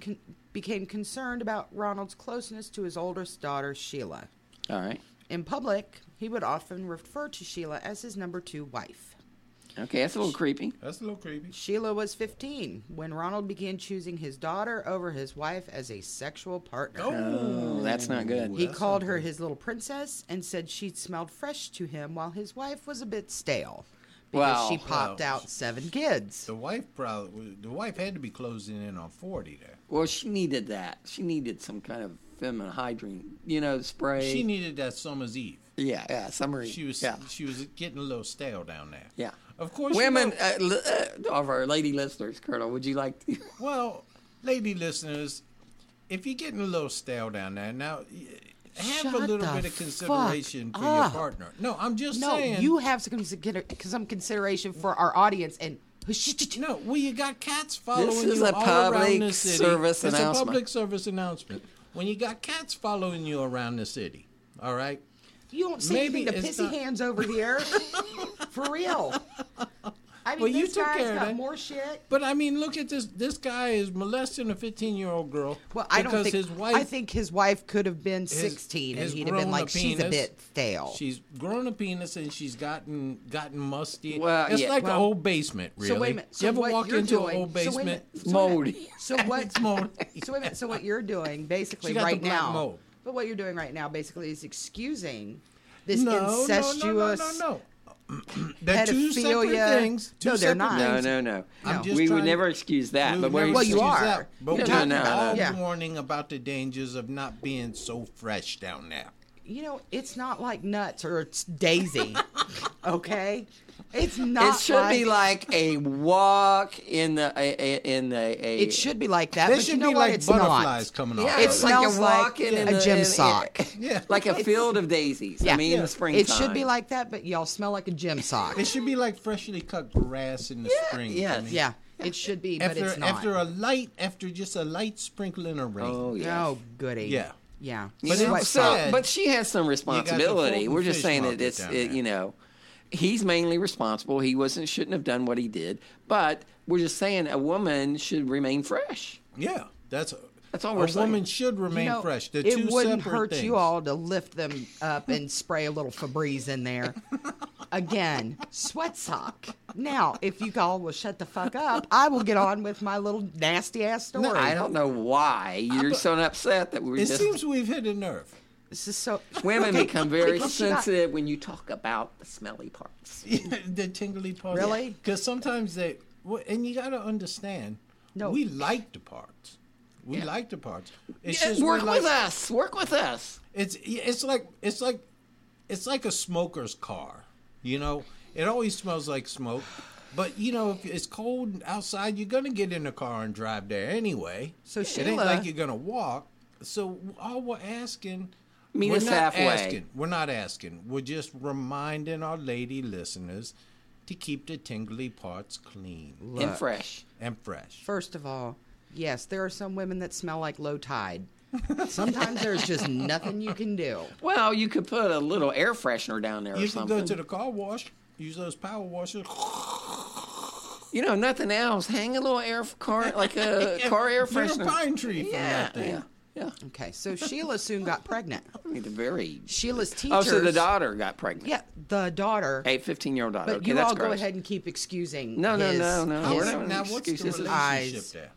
became concerned about Ronald's closeness to his oldest daughter, Sheila. All right. In public, he would often refer to Sheila as his number 2 wife. Okay, that's a little creepy. That's a little creepy. Sheila was 15 when Ronald began choosing his daughter over his wife as a sexual partner. Oh, that's not good. He called her his little princess and said she smelled fresh to him while his wife was a bit stale because Well, she popped out 7 kids. The wife had to be closing in on 40 there. Well, she needed that. She needed some kind of feminine hygiene, spray. She needed that summer's eve. Yeah, summer. She was getting a little stale down there. Yeah. Of course, Women, of our lady listeners, Colonel, would you like to? Well, lady listeners, if you're getting a little stale down there, now have a Shut little the bit of consideration fuck for your up. partner. No, I'm just No, saying. you have some consideration for our audience and. No, well, you got cats following This is you a all public around the city. service It's announcement. a public service announcement. When you got cats following you around the city, all right? You don't see Maybe anything to it's pissy not- hands over here. For real. I mean, Well, you this took guy's care of got that. more shit. But I mean, look at this. This guy is molesting a 15-year-old girl. Well, I don't because think. his wife. I think his wife could have been 16, and has he'd have been grown like, a "She's a penis. bit stale." She's grown a penis and she's gotten musty. Well, it's yeah, like well- an old basement, really. So wait a minute. So you ever what walk you're into doing, an old so wait a basement? minute, It's moldy. So what? It's moldy. So wait a minute. So what you're doing, basically, She got the right black now. mold. But what you're doing right now, basically, is excusing this No. incestuous. They're two separate pedophilia. things. Two No, they're separate not. No, things. no, no. I'm just We would trying- never excuse that. We But would what never you're Well, you excuse are. that, but No, we're no, no, all no. Yeah. warning about the dangers of not being so fresh down there. You know, it's not like nuts or it's Daisy. Okay, it's not. It should be like a walk in the It should be like that. They but should you know be what? like It's butterflies not. coming off. Yeah, It it's like smells you're like walking in a the- gym in- sock. Yeah. like a field of daisies. Yeah. I mean, in Yeah. the springtime. It should be like that, but y'all smell like a gym sock. It should be like freshly cut grass in the spring. yes. to me. Yeah, it should be, but it's not. After just a light sprinkling of rain. Oh yes. Oh, goody. Yeah. Yeah. But You know, it's so, sad. but she has some responsibility. Fulton We're just Fish saying that Market it's down there. you know, he's mainly responsible. He shouldn't have done what he did. But we're just saying a woman should remain fresh. Yeah, that's all we're a saying. woman should remain You know, fresh. They're it two wouldn't separate hurt things. you all to lift them up and spray a little Febreze in there. Again, sweat sock. Now, if you all will shut the fuck up, I will get on with my little nasty ass story. I don't know why you're so upset that we're It just. seems we've hit a nerve. This is so. Women become very Because she got- sensitive when you talk about the smelly parts. The tingly parts. Really? Because sometimes and you got to understand, No. we like the parts. We Yeah. like the parts. It's Yeah, just work we're like, with us. Work with us. It's like a smoker's car. You know, it always smells like smoke. But you know, if it's cold outside, you're gonna get in the car and drive there anyway. So it ain't Sheila- like you're gonna walk. So all we're asking, Meet we're us not halfway. asking. We're not asking. We're just reminding our lady listeners to keep the tingly parts clean And fresh. and fresh. First of all, yes, there are some women that smell like low tide. Sometimes there's just nothing you can do. Well, you could put a little air freshener down there or You can something. go to the car wash. Use those power washers. You know, nothing else. Hang a little car air Get a freshener. pine tree from Yeah, that thing. yeah. Okay, so Sheila soon got pregnant. I mean, the very. Sheila's teachers. Oh, so the daughter got pregnant. Yeah, the daughter. A 15-year-old daughter. But Okay, you that's all go gross. ahead and keep excusing. No, his, no. Now, We're his- not- now what's the excuses. relationship Eyes. there?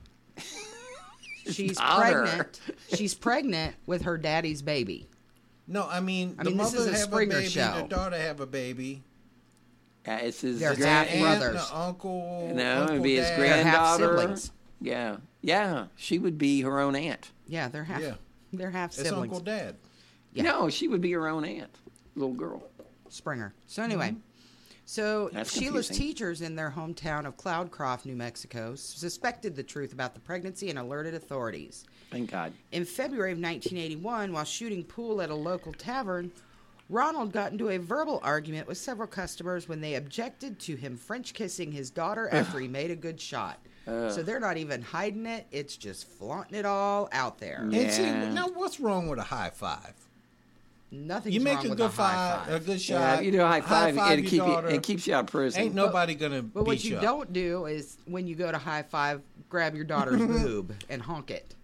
She's daughter. pregnant. She's pregnant with her daddy's baby. No, I mean, the this mother is a have Springer a baby, show. the daughter have a baby. It's his They're The half aunt, brothers. the uncle, No, uncle it'd be his dad. They're half granddaughter. siblings. Yeah, yeah. She would be her own aunt. Yeah, they're half. Yeah. They're half It's siblings. Uncle Dad. Yeah. No, she would be her own aunt, little girl. Springer. So anyway, so That's Sheila's confusing. teachers in their hometown of Cloudcroft, New Mexico, suspected the truth about the pregnancy and alerted authorities. Thank God. In February of 1981, while shooting pool at a local tavern, Ronald got into a verbal argument with several customers when they objected to him French kissing his daughter after he made a good shot. So they're not even hiding it; it's just flaunting it all out there. Yeah. And see, now what's wrong with a high five? Nothing's You make wrong a with good a high five. a good Yeah, shot. you do a high five, your daughter. it keeps you out of prison. Ain't nobody gonna But what beat you up. don't do is when you go to high five, grab your daughter's boob and honk it,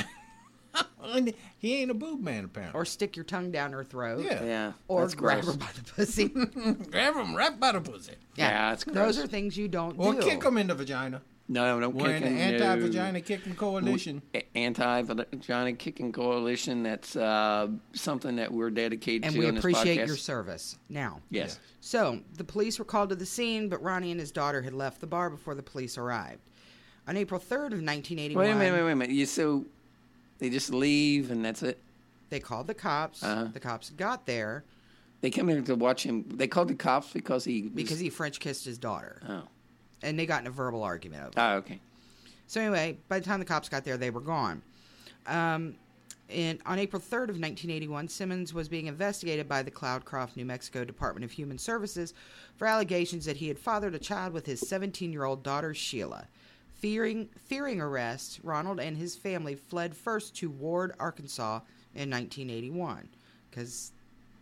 And he ain't a boob man apparently. or stick your tongue down her throat, Yeah. Yeah, or that's grab gross. her by the pussy. Grab him right by the pussy. Yeah, that's Those gross. are things you don't Or do. kick him in the vagina. No, don't We're kick in the him. anti-vagina kicking coalition. Anti-vagina kicking coalition. That's something that we're dedicated And to we on this appreciate podcast. your service. Now, Yes. So the police were called to the scene, but Ronnie and his daughter had left the bar before the police arrived. On April 3rd of 1981, Wait a minute. So they just leave and that's it? they called the cops. Uh-huh. The cops got there They come here to watch him. They called the cops because he French kissed his daughter, Oh. and they got in a verbal argument over it. Oh, okay. So anyway, by the time the cops got there, they were gone. And on April 3rd of 1981, Simmons was being investigated by the Cloudcroft, New Mexico Department of Human Services for allegations that he had fathered a child with his 17-year-old daughter, Sheila. Fearing arrest, Ronald and his family fled first to Ward, Arkansas in 1981, because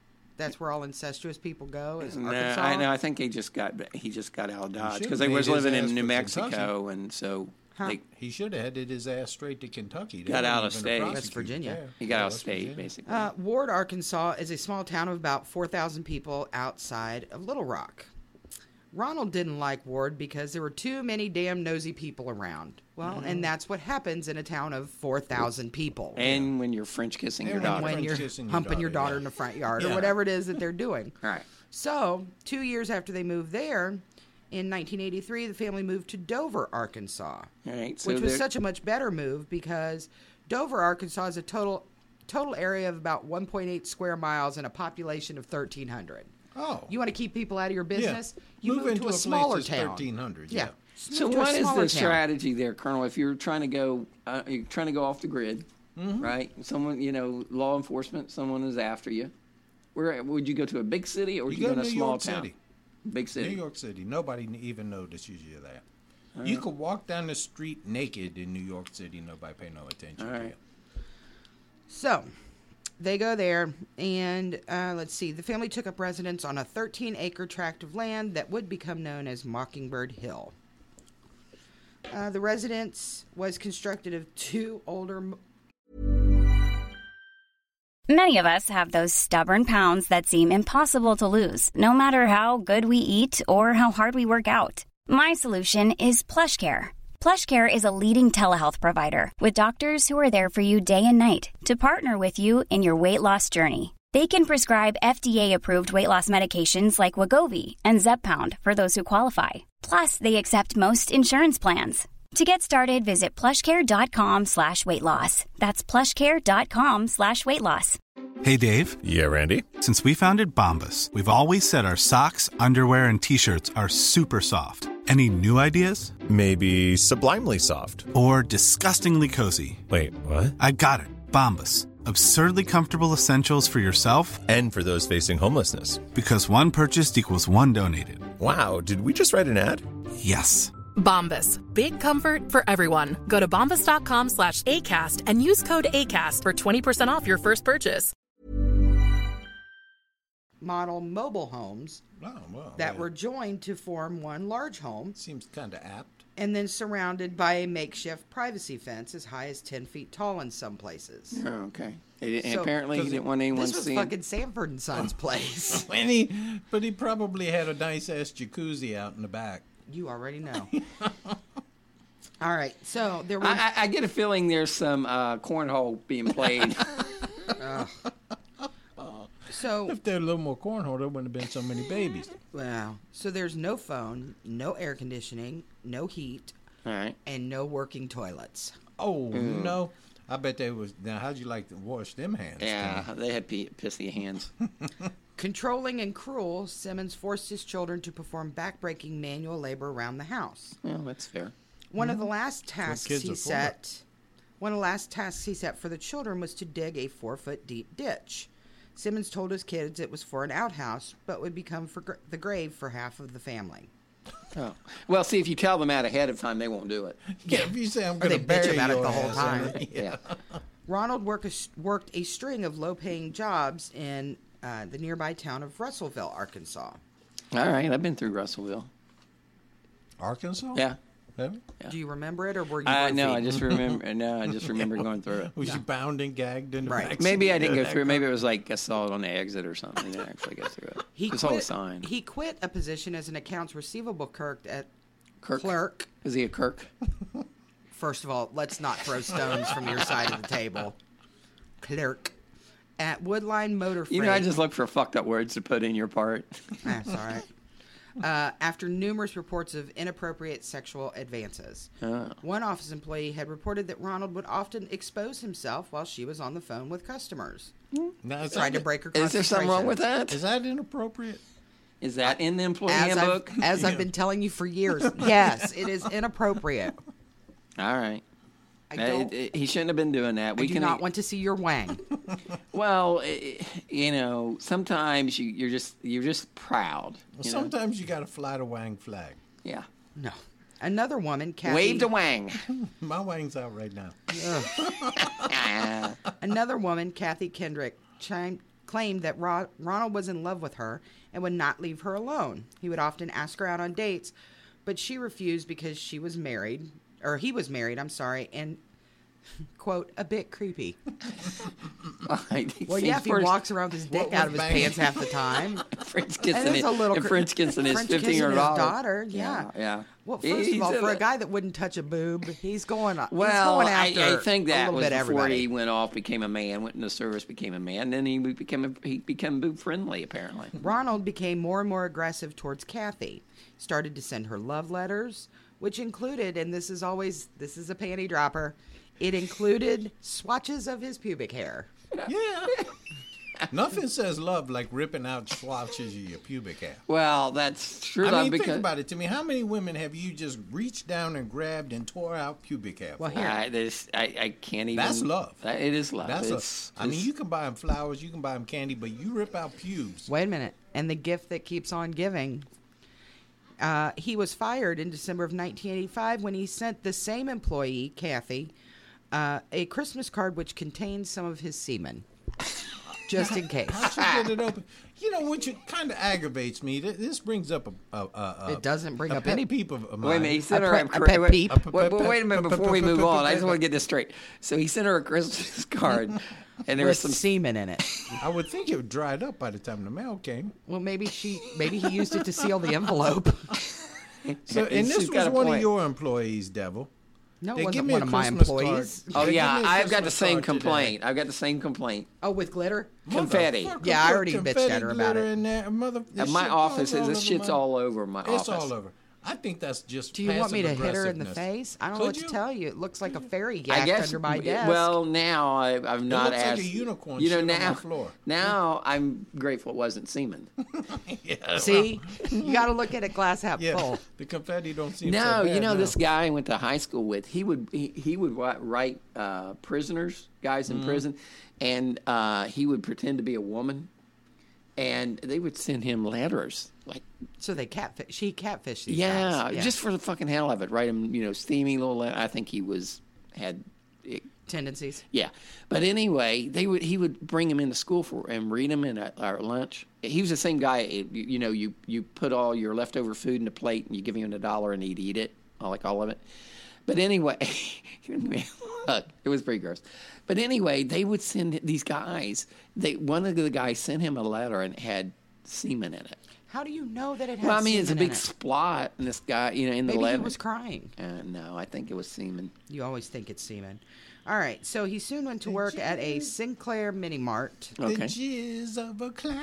that's where all incestuous people go. Is No, Arkansas? I know. I think he just got out of Dodge should've because they made was his living ass in New for Mexico, Kentucky. and so He should have headed his ass straight to Kentucky. They Got wouldn't out of even state. prosecute. That's Virginia. Yeah. he got out of West state Virginia. basically. Ward, Arkansas is a small town of about 4,000 people outside of Little Rock. Ronald didn't like Ward because there were too many damn nosy people around. Well, and that's what happens in a town of 4,000 people. And when you're French kissing your And daughter. when French you're kissing your humping your daughter, daughter yeah. in the front yard or Yeah. whatever it is that they're doing. All right. So, 2 years after they moved there, in 1983, the family moved to Dover, Arkansas, All right. So which was they're- such a much better move because Dover, Arkansas is a total area of about 1.8 square miles and a population of 1,300. Oh. You want to keep people out of your business? You move into to a place smaller that's town. 1,300. Yeah. So Move to a what is smaller the town. strategy there, Colonel? If you're trying to go off the grid, right? Someone, law enforcement, someone is after you. Where would you go to a big city or would you You go go to a to New small York town? City. Big city. New York City. Nobody even notices you're there. You could walk down the street naked in New York City. Nobody pay no attention All to right. you. So, they go there, and let's see. The family took up residence on a 13-acre tract of land that would become known as Mockingbird Hill. The residence was constructed of two older... Many of us have those stubborn pounds that seem impossible to lose, no matter how good we eat or how hard we work out. My solution is PlushCare. PlushCare is a leading telehealth provider with doctors who are there for you day and night to partner with you in your weight loss journey. They can prescribe FDA-approved weight loss medications like Wegovy and Zepbound for those who qualify. Plus, they accept most insurance plans. To get started, visit plushcare.com/weightloss. That's plushcare.com/weightloss. Hey, Dave. Yeah, Randy. Since we founded Bombas, we've always said our socks, underwear, and T-shirts are super soft. Any new ideas? Maybe sublimely soft. Or disgustingly cozy? Wait, what? I got it. Bombas. Absurdly comfortable essentials for yourself And for those facing homelessness. because one purchased equals one donated. Wow, did we just write an ad? Yes. Bombas. Big comfort for everyone. Go to bombas.com/ACAST and use code ACAST for 20% off your first purchase. model mobile homes Oh, well, that yeah. were joined to form one large home Seems kind of apt. and then surrounded by a makeshift privacy fence as high as 10 feet tall in some places. Oh, okay. And So- apparently he didn't want anyone This was seeing. fucking Sanford and Sons place. But he probably had a nice ass jacuzzi out in the back. You already know. All right, so there were... I get a feeling there's some cornhole being played. So, If there had a little more cornhole, there wouldn't have been so many babies. wow. So there's no phone, no air conditioning, no heat, All right. and no working toilets. Oh, no. I bet they was. Now, how'd you like to wash them hands? Yeah, they had pissy hands. Controlling and cruel, Simmons forced his children to perform backbreaking manual labor around the house. Well, that's fair. One of the last tasks kids he are for. set for the children was to dig a 4-foot deep ditch. Simmons told his kids it was for an outhouse, but would become the grave for half of the family. Oh. Well, see, if you tell them out ahead of time, they won't do it. Yeah, if you say I'm Or going to they bitch bury about it your the whole ass time. on it. Yeah. Ronald worked a string of low-paying jobs in the nearby town of Russellville, Arkansas. All right, I've been through Russellville. Arkansas? Yeah. Have you? Do you remember it, or were you? No, I roofing? just remember. No, I just remember going through it. Was you bound and gagged in the Right. back? Maybe I seat? didn't go through it. Maybe it was like I saw it on the exit or something. I didn't actually go through it. It's all a sign. He quit a position as an accounts receivable clerk at Clerk. Is he a Kirk? First of all, let's not throw stones from your side of the table. Clerk at Woodline Motor Freight. You know, I just look for fucked up words to put in your part. That's all right. After numerous reports of inappropriate sexual advances. One office employee had reported that Ronald would often expose himself while she was on the phone with customers, Now, trying to break her Is there something wrong with that? Is that inappropriate? Is that in the employee handbook? As I've been telling you for years, yes, it is inappropriate. All right. I don't. He shouldn't have been doing that. I do not want to see your wang. Well, sometimes you're just proud. Well, sometimes you got to fly the wang flag. Yeah. No. Another woman, Kathy. Wave the wang. My wang's out right now. Another woman, Kathy Kendrick, claimed that Ronald was in love with her and would not leave her alone. He would often ask her out on dates, but she refused because he was married, and, quote, a bit creepy. Well, yeah, if he walks around with his dick out of his pants half the time. French kissing his $15 daughter. Yeah. Well, first of all, for a guy that wouldn't touch a boob, he's going after I think that was before everybody. He went off, became a man, went into service, became a man. Then he became boob friendly, apparently. Ronald became more and more aggressive towards Kathy. Started to send her love letters, which included, and this is a panty dropper, it included swatches of his pubic hair. Yeah. Nothing says love like ripping out swatches of your pubic hair. Well, that's true. I mean, think about it to me. How many women have you just reached down and grabbed and tore out pubic hair? Well, here. I can't even. That's love. It is love. I mean, you can buy them flowers, you can buy them candy, but you rip out pubes. Wait a minute. And the gift that keeps on giving. He was fired in December of 1985 when he sent the same employee, Kathy, a Christmas card which contained some of his semen. Just in case. How'd you get it open? You know, which kind of aggravates me. This brings up it doesn't bring up any peep of mine. Wait a minute. He sent her a pet peep. Wait a minute before we move on. I just want to get this straight. So he sent her a Christmas card, and there was some semen in it. I would think it dried up by the time the mail came. Well, maybe he used it to seal the envelope. So, and this was one of your employees, Devil. No, it wasn't one of my employees. Oh, yeah, I've got the same complaint. I've got the same complaint. Oh, with glitter? Confetti. Yeah, I already bitched at her about it. At my office, this shit's all over my office. It's all over. I think that's just. Do you want me to hit her in the face? I don't know what to tell you. It looks like a fairy yak under my desk. Well, now I've not asked. It looks like a unicorn shit on the floor. Now I'm grateful it wasn't semen. Yeah. See, you got to look at it glass half full. The confetti don't seem. No, so bad you know now. this guy I went to high school with. He would write prisoners, guys in prison, and he would pretend to be a woman. And they would send him letters, like so they catfish. She catfished these guys. Yeah, just for the fucking hell of it. Write him, steamy little. I think he had tendencies. Yeah, but anyway, he would bring him into school and read him at our lunch. He was the same guy. You put all your leftover food in a plate and you give him $1 and he'd eat it, all of it. But anyway, look, it was pretty gross. But anyway, they would send these guys. One of the guys sent him a letter and it had semen in it. How do you know that it had? Well, I mean, semen it's a big in it? splot, and this guy, in the letter. Maybe he was crying. No, I think it was semen. You always think it's semen. All right, so he soon went to work at a Sinclair Mini Mart. Okay. The jizz of a clown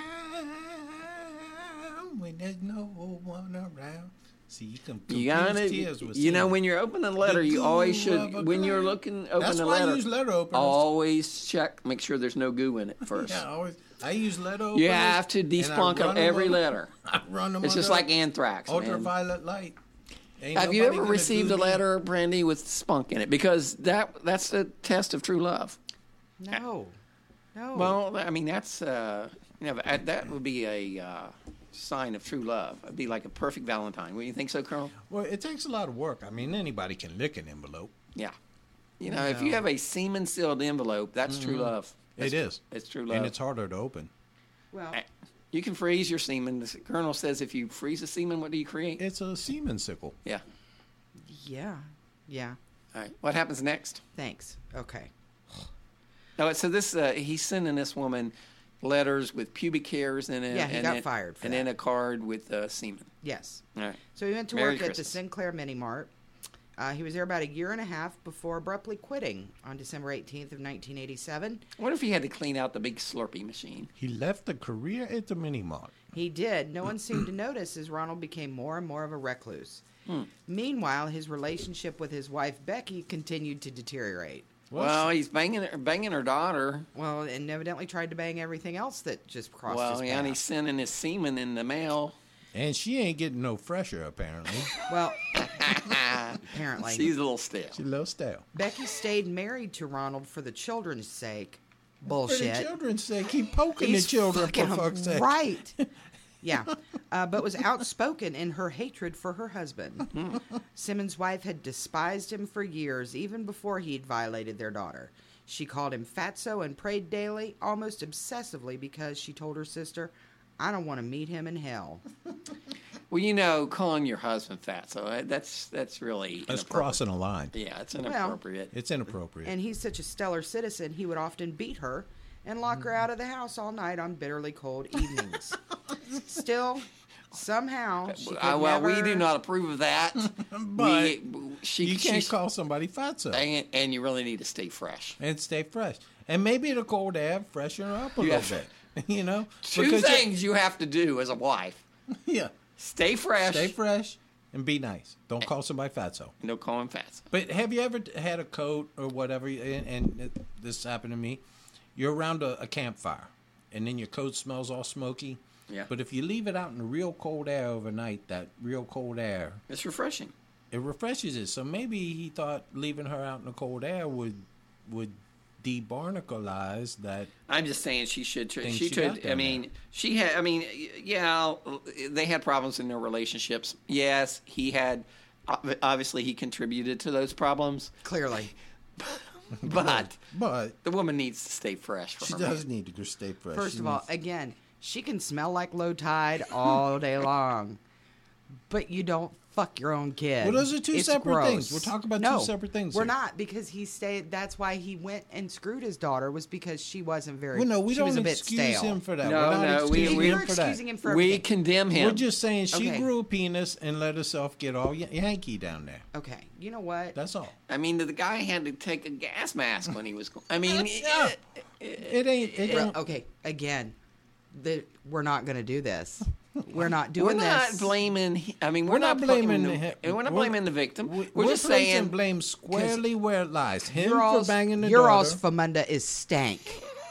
when there's no one around. See, you can tears with semen. When you're opening a letter, you always should. When you're open a letter, that's why I use letter openers. Always check, make sure there's no goo in it first. Yeah, I use letter openers. You have to desplunk every letter. I run them. It's just like anthrax. Ultraviolet light. Have you ever received a letter, Brandy, with spunk in it? Because that's the test of true love. No. Well, I mean that's that would be a sign of true love. It'd be like a perfect Valentine. Wouldn't you think so, Colonel? Well, it takes a lot of work. I mean, anybody can lick an envelope. Yeah. If you have a semen-sealed envelope, that's true love. It is. It's true love. And it's harder to open. Well, you can freeze your semen. The Colonel says if you freeze the semen, what do you create? It's a semen sickle. Yeah. Yeah. All right. What happens next? Thanks. Okay. No, so this he's sending this woman letters with pubic hairs in it. Yeah, he got fired for and that. then a card with semen. Yes. All right. So he went to Merry work at the Christmas. Sinclair Mini Mart. He was there about a year and a half before abruptly quitting on December 18th of 1987. What if he had to clean out the big Slurpee machine? He left a career at the Mini Mart. He did. No one seemed to notice as Ronald became more and more of a recluse. Meanwhile, his relationship with his wife, Becky, continued to deteriorate. Well, he's banging her daughter. Well, and evidently tried to bang everything else that just crossed his path. Well, and he's sending his semen in the mail. And she ain't getting no fresher, apparently. Well, apparently. She's a little stale. She's a little stale. Becky stayed married to Ronald for the children's sake. Bullshit. For the children's sake. Keep poking the children, for fuck's sake. Right. Yeah. But was outspoken in her hatred for her husband. Simmons' wife had despised him for years, even before he'd violated their daughter. She called him fatso and prayed daily, almost obsessively, because she told her sister, I don't want to meet him in hell. Well, calling your husband fatso, that's really That's crossing a line. Yeah, it's inappropriate. It's inappropriate. And he's such a stellar citizen, he would often beat her and lock her out of the house all night on bitterly cold evenings. Still, somehow, she could never... we do not approve of that. But you can't call somebody fatso. And you really need to stay fresh. And stay fresh. And maybe the cold air freshen her up a little bit. Two things you have to do as a wife. Yeah. Stay fresh. Stay fresh and be nice. Don't call somebody fatso. No calling fatso. But have you ever had a coat or whatever, and this happened to me, you're around a campfire, and then your coat smells all smoky. Yeah. But if you leave it out in the real cold air overnight, that real cold air... It's refreshing. It refreshes it. So maybe he thought leaving her out in the cold air would de-barnacleize that... I'm just saying she should... yeah, they had problems in their relationships. Yes, he had... Obviously, he contributed to those problems. Clearly. But the woman needs to stay fresh. She does need to stay fresh. First of all, again, she can smell like low tide all day long, but you don't fuck your own kid. Well, those are two separate gross. things. We're talking about two separate things. We're not, because he stayed. That's why he went and screwed his daughter, was because she wasn't very. Well, no, we she don't was a bit excuse stale. him for that. No, we're excusing him for we everything. condemn him. We're just saying she grew a penis and let herself get all Yankee down there. Okay, you know what? That's all. I mean, the guy had to take a gas mask when he was. I mean, it ain't. Okay, again, we're not going to do this. We're not doing this. We're not blaming. I mean, we're not blaming the victim. We're just saying blame squarely where it lies. Him for banging the your daughter. all's famunda is stank.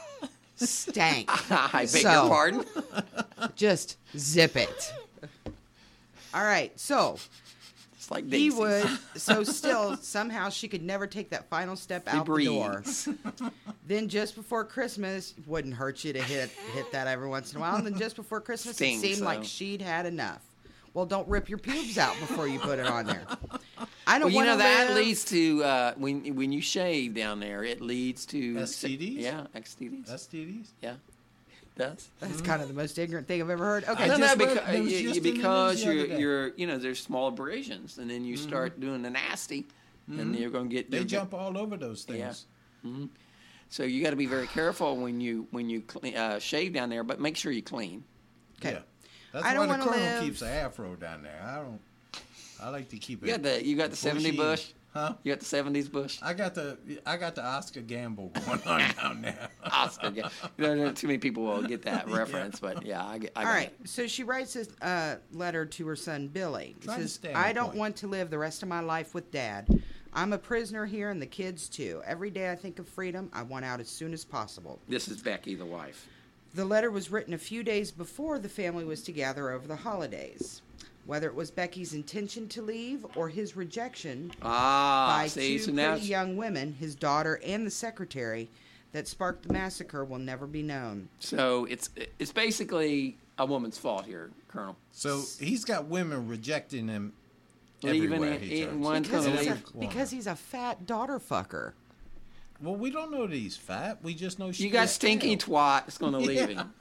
Stank. I beg your pardon. Just zip it. All right, so it's like he Daisy's. would. So still, somehow she could never take that final step out the door. Then just before Christmas, wouldn't hurt you to hit that every once in a while. And then just before Christmas, Stings, it seemed like she'd had enough. Well, don't rip your pubes out before you put it on there. I don't want to that leads to when you shave down there, it leads to STDs. Yeah, STDs. STDs. Yeah, it does. That's kind of the most ignorant thing I've ever heard. Okay, because you're there's small abrasions, and then you start doing the nasty, and you're going to get they jump all over those things. Yeah. Mm-hmm. So you got to be very careful when you shave down there, but make sure you clean. Okay. Yeah. That's why the colonel keeps an afro down there. I like to keep it. You got the 70 bush. Huh? You got the 70s bush. I got the Oscar Gamble going on down there. Oscar Gamble. Too many people will get that reference, but yeah, I got all right. It. So she writes this letter to her son Billy. She says, "I don't want to live the rest of my life with Dad. I'm a prisoner here, and the kids too. Every day I think of freedom. I want out as soon as possible." This is Becky, the wife. The letter was written a few days before the family was to gather over the holidays. Whether it was Becky's intention to leave or his rejection by two pretty young women, his daughter and the secretary, that sparked the massacre will never be known. So it's basically a woman's fault here, Colonel. So he's got women rejecting him everywhere because he's a fat daughter fucker. Well, we don't know that he's fat. We just know you got stinky twat that's going to leave him.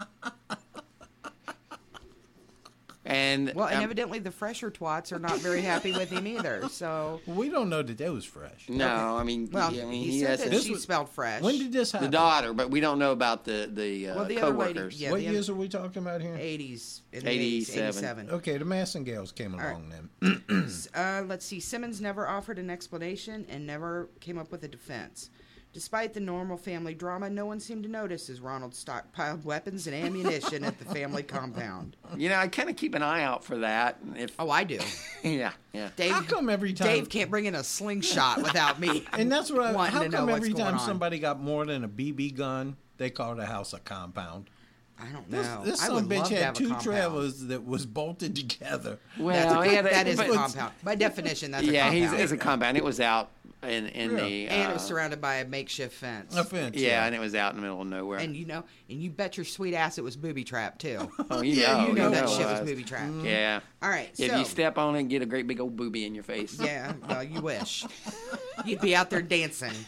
And evidently the fresher twats are not very happy with him either. So we don't know that that was fresh. No, okay. I mean, he said that she smelled fresh. When did this happen? The daughter, but we don't know about the co-workers. What years are we talking about here? 80s. 87. Okay, the Massengales came along then. Let's see. Simmons never offered an explanation and never came up with a defense. Despite the normal family drama, no one seemed to notice as Ronald stockpiled weapons and ammunition at the family compound. I kind of keep an eye out for that. I do. Yeah. Dave, how come every time Dave can't bring in a slingshot without me? And that's what how come every time somebody got more than a BB gun, they call the house a compound? I don't know. This son of a bitch had two trailers that was bolted together. Well, that is a compound. By definition, that's a compound. Yeah, it's a compound. It was out in the... And it was surrounded by a makeshift fence. A fence, yeah. And it was out in the middle of nowhere. And you bet your sweet ass it was booby trapped, too. Oh, you know that shit was booby trapped. Mm-hmm. Yeah. All right, if you step on it and get a great big old booby in your face. Yeah, well, you wish. You'd be out there dancing.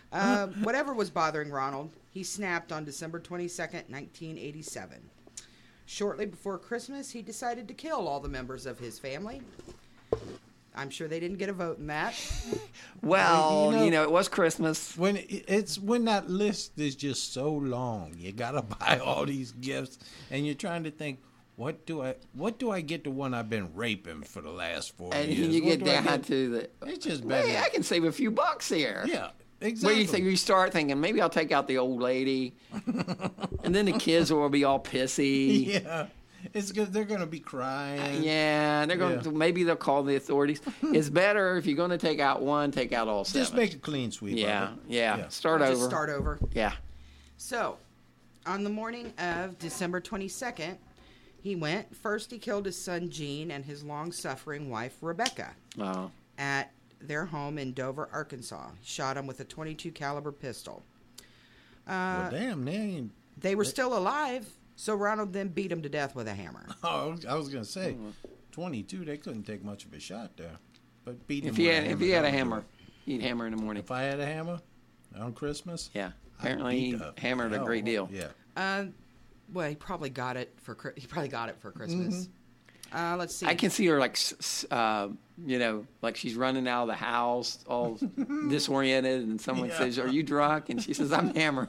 Whatever was bothering Ronald, he snapped on December 22nd, 1987. Shortly before Christmas, he decided to kill all the members of his family. I'm sure they didn't get a vote in that. Well, it was Christmas. When that list is just so long, you gotta buy all these gifts, and you're trying to think, what do I get the one I've been raping for the last 4 years? And you get down to the. It's just better. Hey, I can save a few bucks here. Yeah, exactly. Where you think you start thinking maybe I'll take out the old lady, and then the kids will be all pissy. Yeah. It's good. They're going to be crying. Yeah, they're going to. Maybe they'll call the authorities. It's better if you're going to take out one, take out all 7. Just make a clean sweep. Yeah, of it. yeah. Start over. Just start over. Yeah. So, on the morning of December 22nd, he killed his son Gene and his long-suffering wife Rebecca at their home in Dover, Arkansas. He shot him with a .22 caliber pistol. Well, damn, they were still alive. So Ronald then beat him to death with a hammer. Oh, I was going to say, 22, they couldn't take much of a shot there. But beat him if he had a hammer, he'd hammer in the morning. If I had a hammer on Christmas? Yeah. Apparently he hammered a great deal. Yeah. Well, he probably got it for Christmas. Let's see. I can see her like she's running out of the house all disoriented, and someone says, "Are you drunk?" And she says, "I'm hammered."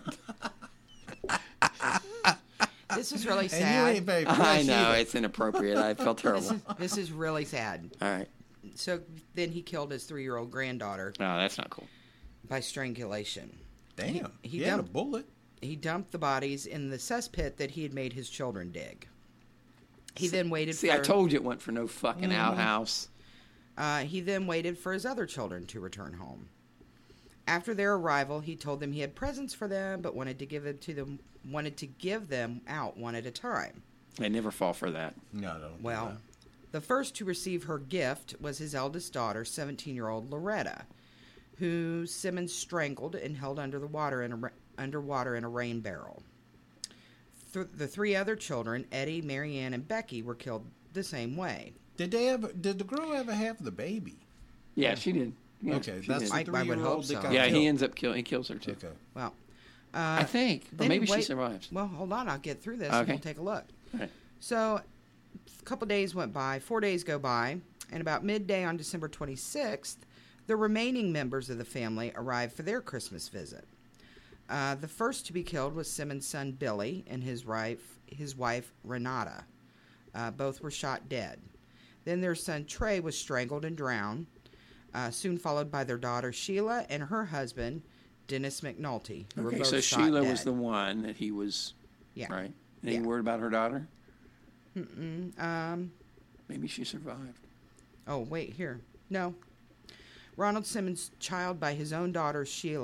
This is really sad. And you ain't very fresh I know, either. it's inappropriate. I felt terrible. This is really sad. All right. So then he killed his 3-year-old granddaughter. Oh, that's not cool. By strangulation. Damn. He had a bullet. He dumped the bodies in the cesspit that he had made his children dig. He then waited I told you it went for no fucking outhouse. He then waited for his other children to return home. After their arrival, he told them he had presents for them, but wanted to give them out one at a time. They never fall for that. No, don't. Well, the first to receive her gift was his eldest daughter, 17-year-old Loretta, who Simmons strangled and held underwater in a rain barrel. The 3 other children, Eddie, Marianne, and Becky, were killed the same way. Did the girl ever have the baby? Yeah, she did. Yeah, okay, that's I would hope so. Yeah, he ends up he kills her too. Okay. Well, I think, or maybe she survives. Well, hold on, I'll get through this and we'll take a look. All right. So, a couple days went by, 4 days go by, and about midday on December 26th, the remaining members of the family arrived for their Christmas visit. The first to be killed was Simmons' son Billy and his wife Renata. Both were shot dead. Then their son Trey was strangled and drowned, soon followed by their daughter Sheila and her husband Dennis McNulty. Who were both so shot Sheila dead. was the one that he was. Yeah. Right. Any word about her daughter? Mm-mm. Maybe she survived. Oh, wait, here. No. Ronald Simmons' child by his own daughter,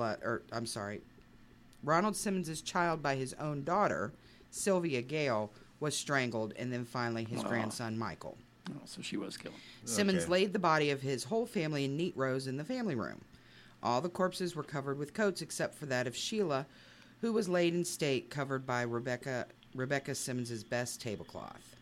Ronald Simmons' child by his own daughter, Sylvia Gale, was strangled, and then finally his grandson, Michael. Oh, so she was killed. Simmons laid the body of his whole family in neat rows in the family room. All the corpses were covered with coats except for that of Sheila, who was laid in state covered by Rebecca Simmons' best tablecloth.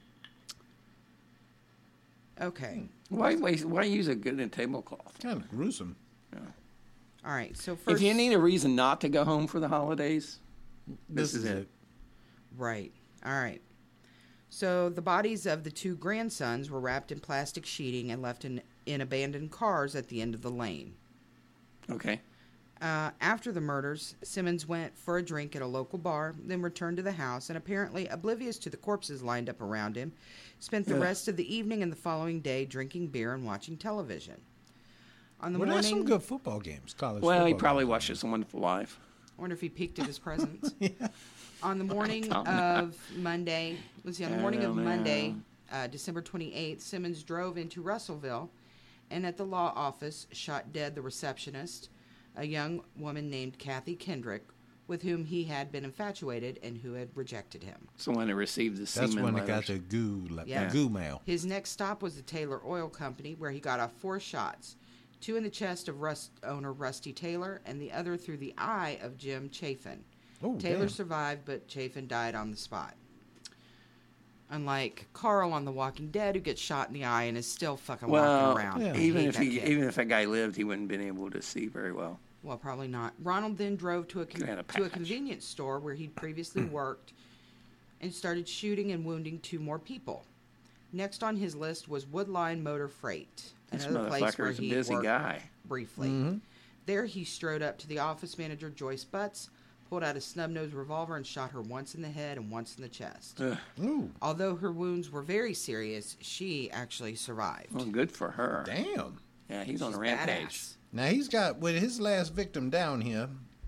Okay. Why use a good tablecloth? Kind of gruesome. Yeah. All right. So first, if you need a reason not to go home for the holidays, this is it. Right. All right. So the bodies of the 2 grandsons were wrapped in plastic sheeting and left in abandoned cars at the end of the lane. Okay. After the murders, Simmons went for a drink at a local bar, then returned to the house, and apparently oblivious to the corpses lined up around him, spent the rest of the evening and the following day drinking beer and watching television. On the morning, there's some good football games, college Well, he football probably games. watched It's a Wonderful Life. I wonder if he peeked at his presents. Yeah. On the morning of Monday, December 28th, Simmons drove into Russellville and at the law office shot dead the receptionist, a young woman named Kathy Kendrick, with whom he had been infatuated and who had rejected him. It's the one that received the semen That's when it letters. got the goo, Yeah. goo mail. His next stop was the Taylor Oil Company, where he got off 4 shots, 2 in the chest of owner Rusty Taylor and the other through the eye of Jim Chafin. Oh, Taylor damn. survived, but Chafin died on the spot. Unlike Carl on The Walking Dead, who gets shot in the eye and is still fucking walking around. yeah. I Even hate if that kid. even if that guy lived, he wouldn't have been able to see very well. Well, probably not. Ronald then drove to a convenience store where he'd previously worked and started shooting and wounding 2 more people. Next on his list was Woodline Motor Freight, another place where he worked briefly. Mm-hmm. There he strode up to the office manager, Joyce Butts, pulled out a snub-nosed revolver and shot her once in the head and once in the chest. Although her wounds were very serious, she actually survived. Well, good for her. Damn. Yeah, he's on a rampage. Badass. Now he's got, with his last victim down here,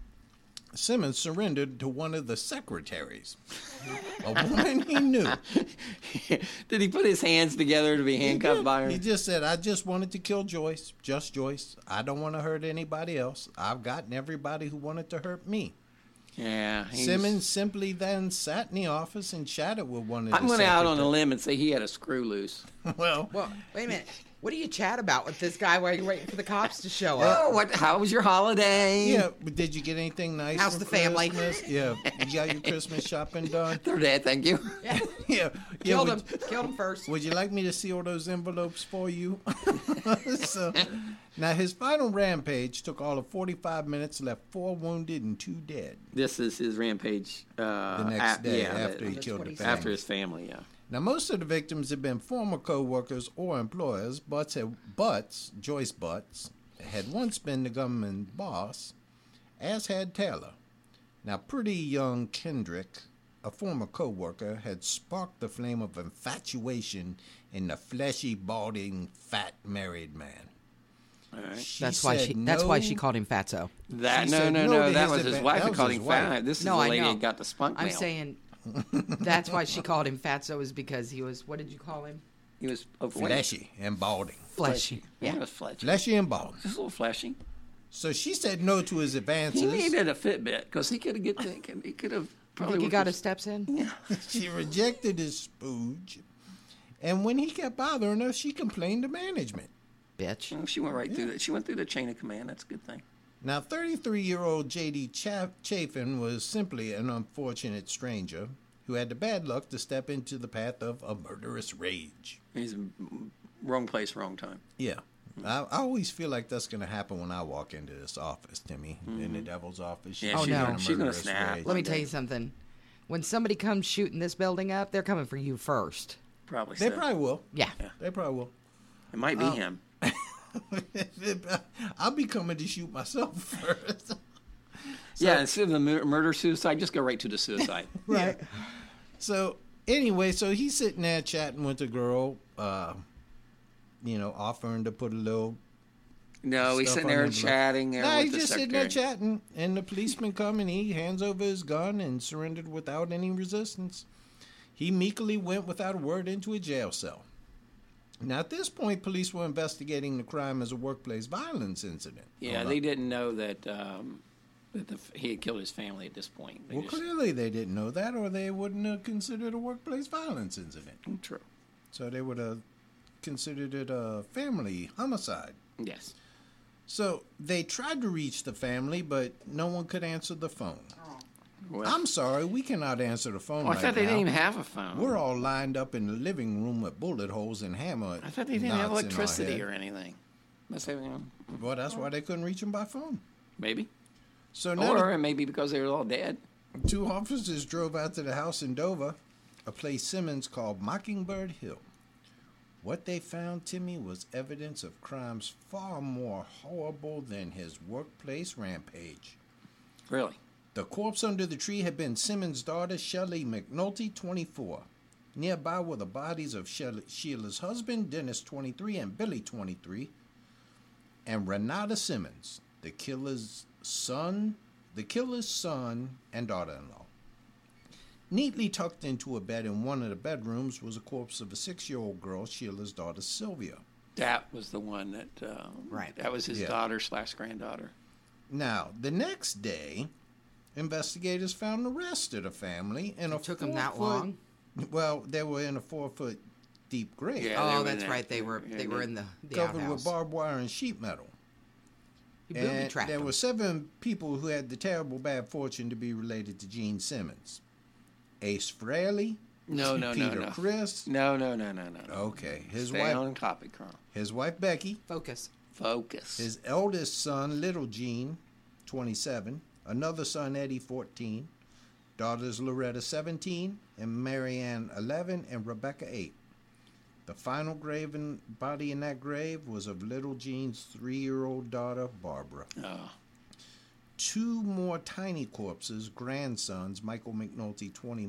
Simmons surrendered to one of the secretaries, a woman he knew. Did he put his hands together to be handcuffed by her? He just said, I just wanted to kill Joyce, just Joyce. I don't want to hurt anybody else. I've gotten everybody who wanted to hurt me. Yeah. Simmons simply then sat in the office and chatted with one of the I'm going out on a limb and say he had a screw loose. Well, wait a minute. What do you chat about with this guy while you're waiting for the cops to show up? Oh, how was your holiday? Yeah, but did you get anything nice? How's the family? Yeah, you got your Christmas shopping done? They're dead, thank you. Yeah. Killed him first. Would you like me to seal those envelopes for you? So, now, his final rampage took all of 45 minutes, left 4 wounded and 2 dead. This is his rampage the next day after he killed the family. After his family, yeah. Now, most of the victims had been former co-workers or employers. Joyce Butts, had once been the government boss, as had Taylor. Now, pretty young Kendrick, a former co-worker, had sparked the flame of infatuation in the fleshy, balding, fat married man. All right. That's why she called him Fatso. No. That was his wife who called him fat. This is the lady that got the spunk mail. I'm saying that's why she called him Fatso, is because he was, what did you call him? He was fleshy and balding. Fleshy. Yeah. He was fleshy. Fleshy and balding. Just a little fleshy. So she said no to his advances. He needed a Fitbit because he could have probably. Think he got his steps in? Yeah. She rejected his spooge, and when he kept bothering her, she complained to management. Bitch. Well, she went through that. She went through the chain of command. That's a good thing. Now, 33-year-old J.D. Chafin was simply an unfortunate stranger who had the bad luck to step into the path of a murderous rage. He's in wrong place, wrong time. Yeah. I always feel like that's going to happen when I walk into this office, Timmy, in the devil's office. Yeah, she's going to snap. Let me tell you something. When somebody comes shooting this building up, they're coming for you first. Probably They probably will. Yeah. They probably will. It might be him. I'll be coming to shoot myself first. Yeah, instead of the murder-suicide, just go right to the suicide. Right. Yeah. So, anyway, he's sitting there chatting with the girl, offering to put a little... No, he's sitting there chatting there with the he's just secretary. sitting there chatting, and the policeman come and he hands over his gun and surrendered without any resistance. He meekly went without a word into a jail cell. Now, at this point, police were investigating the crime as a workplace violence incident. Yeah, they didn't know that he had killed his family at this point. Clearly they didn't know that, or they wouldn't have considered a workplace violence incident. True. So they would have considered it a family homicide. Yes. So they tried to reach the family, but no one could answer the phone. Well, I'm sorry, we cannot answer the phone right now. I thought they didn't even have a phone. We're all lined up in the living room with bullet holes and hammer. I thought they didn't have electricity or anything. Well, that's why they couldn't reach them by phone. Maybe. So or maybe because they were all dead. 2 officers drove out to the house in Dover, a place Simmons called Mockingbird Hill. What they found, Timmy, was evidence of crimes far more horrible than his workplace rampage. Really? The corpse under the tree had been Simmons' daughter, Shelley McNulty, 24. Nearby were the bodies of Sheila's husband, Dennis, 23, and Billy, 23, and Renata Simmons, the killer's son and daughter-in-law. Neatly tucked into a bed in one of the bedrooms was a corpse of a 6-year-old girl, Sheila's daughter, Sylvia. That was the one that, right. That was his daughter/granddaughter. Now, the next day, investigators found the rest of the family in a took them that long? Well, they were in a 4-foot deep grave. Yeah, that's right. They were in the covered outhouse. with barbed wire and sheet metal. And there were 7 people who had the terrible bad fortune to be related to Gene Simmons. Ace Frehley. Peter Chris. No. Okay. His Stay wife. on topic, Carl. His wife Becky. Focus. His eldest son, Little Gene. 27. Another son, Eddie, 14. Daughters, Loretta, 17. And Marianne, 11. And Rebecca, 8. The final body in that grave was of little Jean's 3-year-old daughter, Barbara. Oh. 2 more tiny corpses, grandsons, Michael McNulty, 21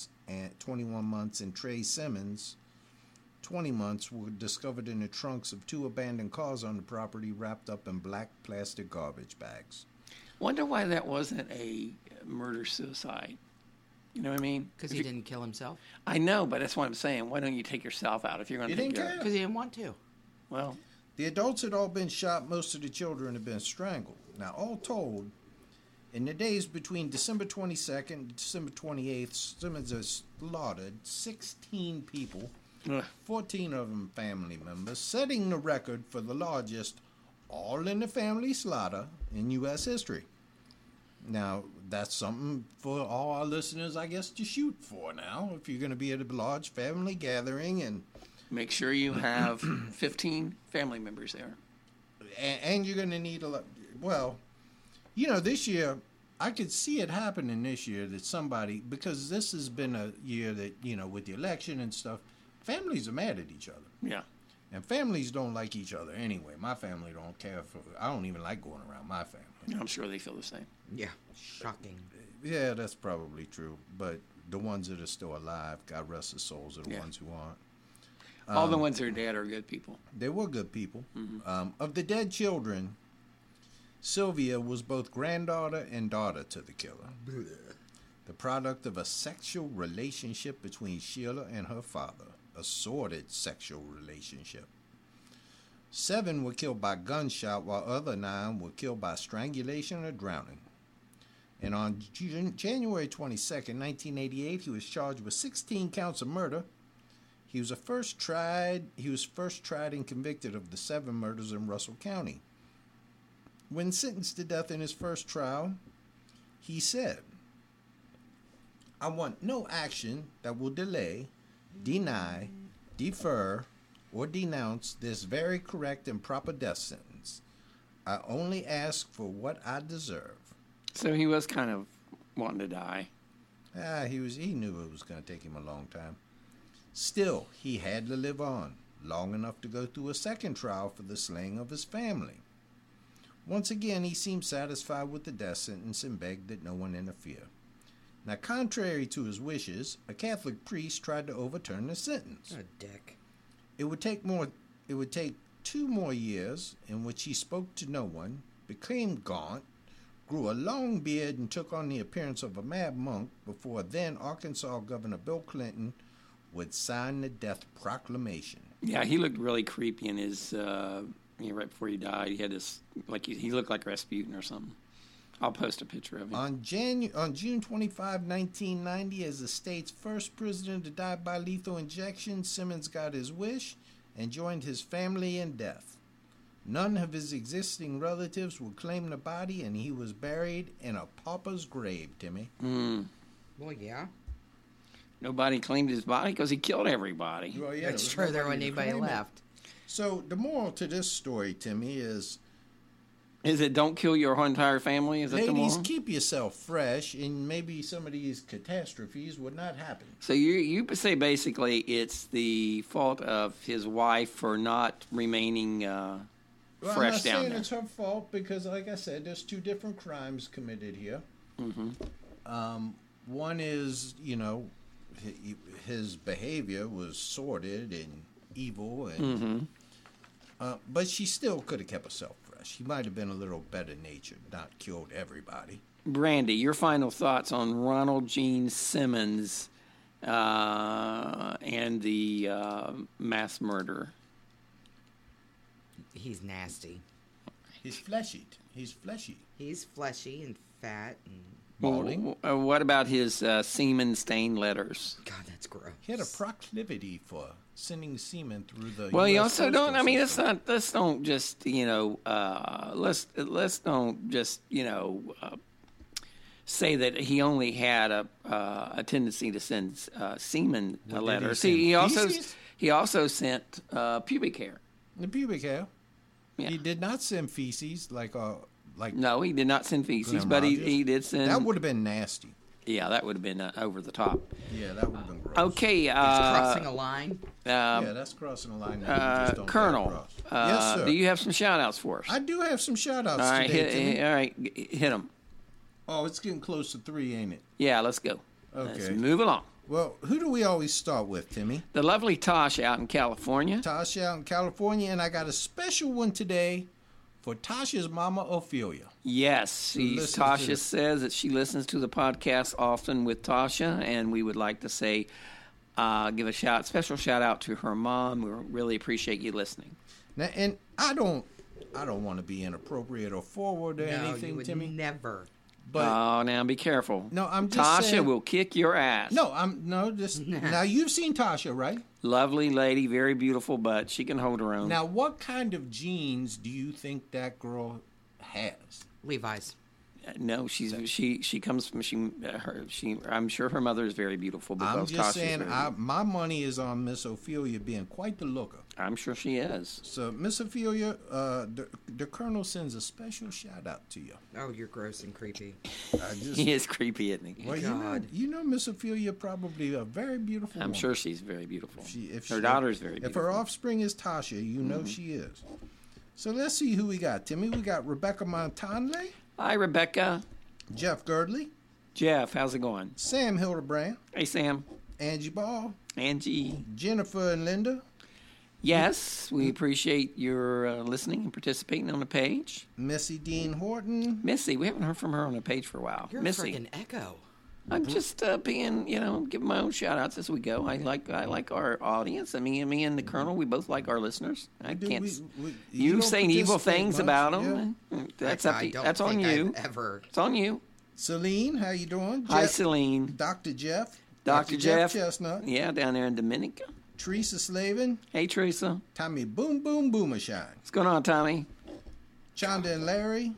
months, and Trey Simmons, 20 months, were discovered in the trunks of 2 abandoned cars on the property, wrapped up in black plastic garbage bags. Wonder why that wasn't a murder-suicide. You know what I mean? Because he didn't kill himself? I know, but that's what I'm saying. Why don't you take yourself out if you're going to take care? Because he didn't want to. Well, the adults had all been shot. Most of the children had been strangled. Now, all told, in the days between December 22nd and December 28th, Simmons has slaughtered 16 people, 14 of them family members, setting the record for the largest all-in-the-family slaughter in U.S. history. Now, that's something for all our listeners, I guess, to shoot for now, if you're going to be at a large family gathering. And make sure you have 15 family members there. And you're going to need a lot. Well, you know, this year, I could see it happening this year that somebody, because this has been a year that, you know, with the election and stuff, families are mad at each other. Yeah. And families don't like each other anyway. My family don't care for, I don't even like going around my family. I'm sure they feel the same. Yeah, shocking. Yeah, that's probably true. But the ones that are still alive, God rest their souls, are the ones who aren't. All the ones that are dead are good people. They were good people. Mm-hmm. Of the dead children, Sylvia was both granddaughter and daughter to the killer. The product of a sexual relationship between Sheila and her father. A sordid sexual relationship. 7 were killed by gunshot, while other 9 were killed by strangulation or drowning. And on January 22nd, 1988, he was charged with 16 counts of murder. He was first tried and convicted of the 7 murders in Russell County. When sentenced to death in his first trial, he said, "I want no action that will delay, deny, defer, or denounce this very correct and proper death sentence. I only ask for what I deserve." So he was kind of wanting to die. He knew it was going to take him a long time. Still, he had to live on, long enough to go through a second trial for the slaying of his family. Once again, he seemed satisfied with the death sentence and begged that no one interfere. Now, contrary to his wishes, a Catholic priest tried to overturn the sentence. What a dick. It would take 2 more years in which he spoke to no one, became gaunt, grew a long beard, and took on the appearance of a mad monk before then Arkansas Governor Bill Clinton would sign the death proclamation. Yeah, he looked really creepy in his, right before he died. He had this, he looked like Rasputin or something. I'll post a picture of him. On June 25, 1990, as the state's first prisoner to die by lethal injection, Simmons got his wish and joined his family in death. None of his existing relatives would claim the body, and he was buried in a pauper's grave, Timmy. Well, yeah. Nobody claimed his body because he killed everybody. Well, yeah, that's true. There wasn't anybody left. So the moral to this story, Timmy, is it don't kill your whole entire family? Is that the moral? Ladies, keep yourself fresh, and maybe some of these catastrophes would not happen. So you say basically it's the fault of his wife for not remaining fresh down there. I'm not saying it's her fault because, like I said, there's 2 different crimes committed here. Mm-hmm. One is, his behavior was sordid and evil, and but she still could have kept herself fresh. She might have been a little better natured, not killed everybody. Brandy, your final thoughts on Ronald Gene Simmons and the mass murder? He's nasty. He's fleshy. He's fleshy and fat and balding. What about his semen-stained letters? God, that's gross. He had a proclivity for sending semen through the. Well, US you also don't. I mean, system. let's don't just let's don't just say that he only had a tendency to send semen letters. He also sent pubic hair. The pubic hair. Yeah. He did not send feces like Like No, he did not send feces, Glenn but Rogers? he did send. That would have been nasty. Yeah, that would have been over the top. Yeah, that would have been gross. Okay. It's crossing a line. Yeah, that's crossing a line. That you just don't Colonel, get across. Yes, sir. do you have some shout-outs for us? I do have some shout-outs All right, today, Timmy. all right, hit them. Oh, it's getting close to 3, ain't it? Yeah, let's go. Okay. Let's move along. Well, who do we always start with, Timmy? The lovely Tosh out in California. Tasha out in California, and I got a special one today for Tasha's mama, Ophelia. Yes, listens to Tasha the- says that she listens to the podcast often with Tasha, and we would like to say, give a special shout out to her mom. We really appreciate you listening. Now, and I don't want to be inappropriate or forward or No, anything, you would Timmy. never. But Oh, now be careful. No, I'm just Tasha saying- will kick your ass. now you've seen Tasha, right? Lovely lady, very beautiful, but she can hold her own. Now, what kind of genes do you think that girl has? Levi's. No, she comes from I'm sure her mother is very beautiful. But I'm both just Tasha's saying, very- my money is on Miss Ophelia being quite the looker. I'm sure she is. So, Miss Ophelia, the Colonel sends a special shout out to you. Oh, you're gross and creepy. He is creepy, isn't he? Well, you know, Miss Ophelia probably a very beautiful. I'm woman. sure she's very beautiful. If Her daughter's very If beautiful. her offspring is Tasha, you know she is. So let's see who we got. Timmy, we got Rebecca Montanle, Hi, Rebecca. Jeff Girdley, Jeff, how's it going? Sam Hildebrand, Hey, Sam. Angie Ball, Angie. Jennifer and Linda, Yes, we appreciate your listening and participating on the page. Missy Dean Horton. Missy, we haven't heard from her on the page for a while. You're Missy. a freaking echo. I'm just being, giving my own shout outs as we go. I like our audience. I mean, me and the Colonel, we both like our listeners. I can't. You You don't saying evil participate things much, about them? That's up I to, don't that's on think you. I've ever. It's on you. Celine, how you doing? Hi, Jeff- Celine. Dr. Jeff. Dr. Jeff Chestnut. Yeah, down there in Dominica. Teresa Slavin. Hey, Teresa. Tommy Boom Boom Boomershine. What's going on, Tommy? Chanda and Larry.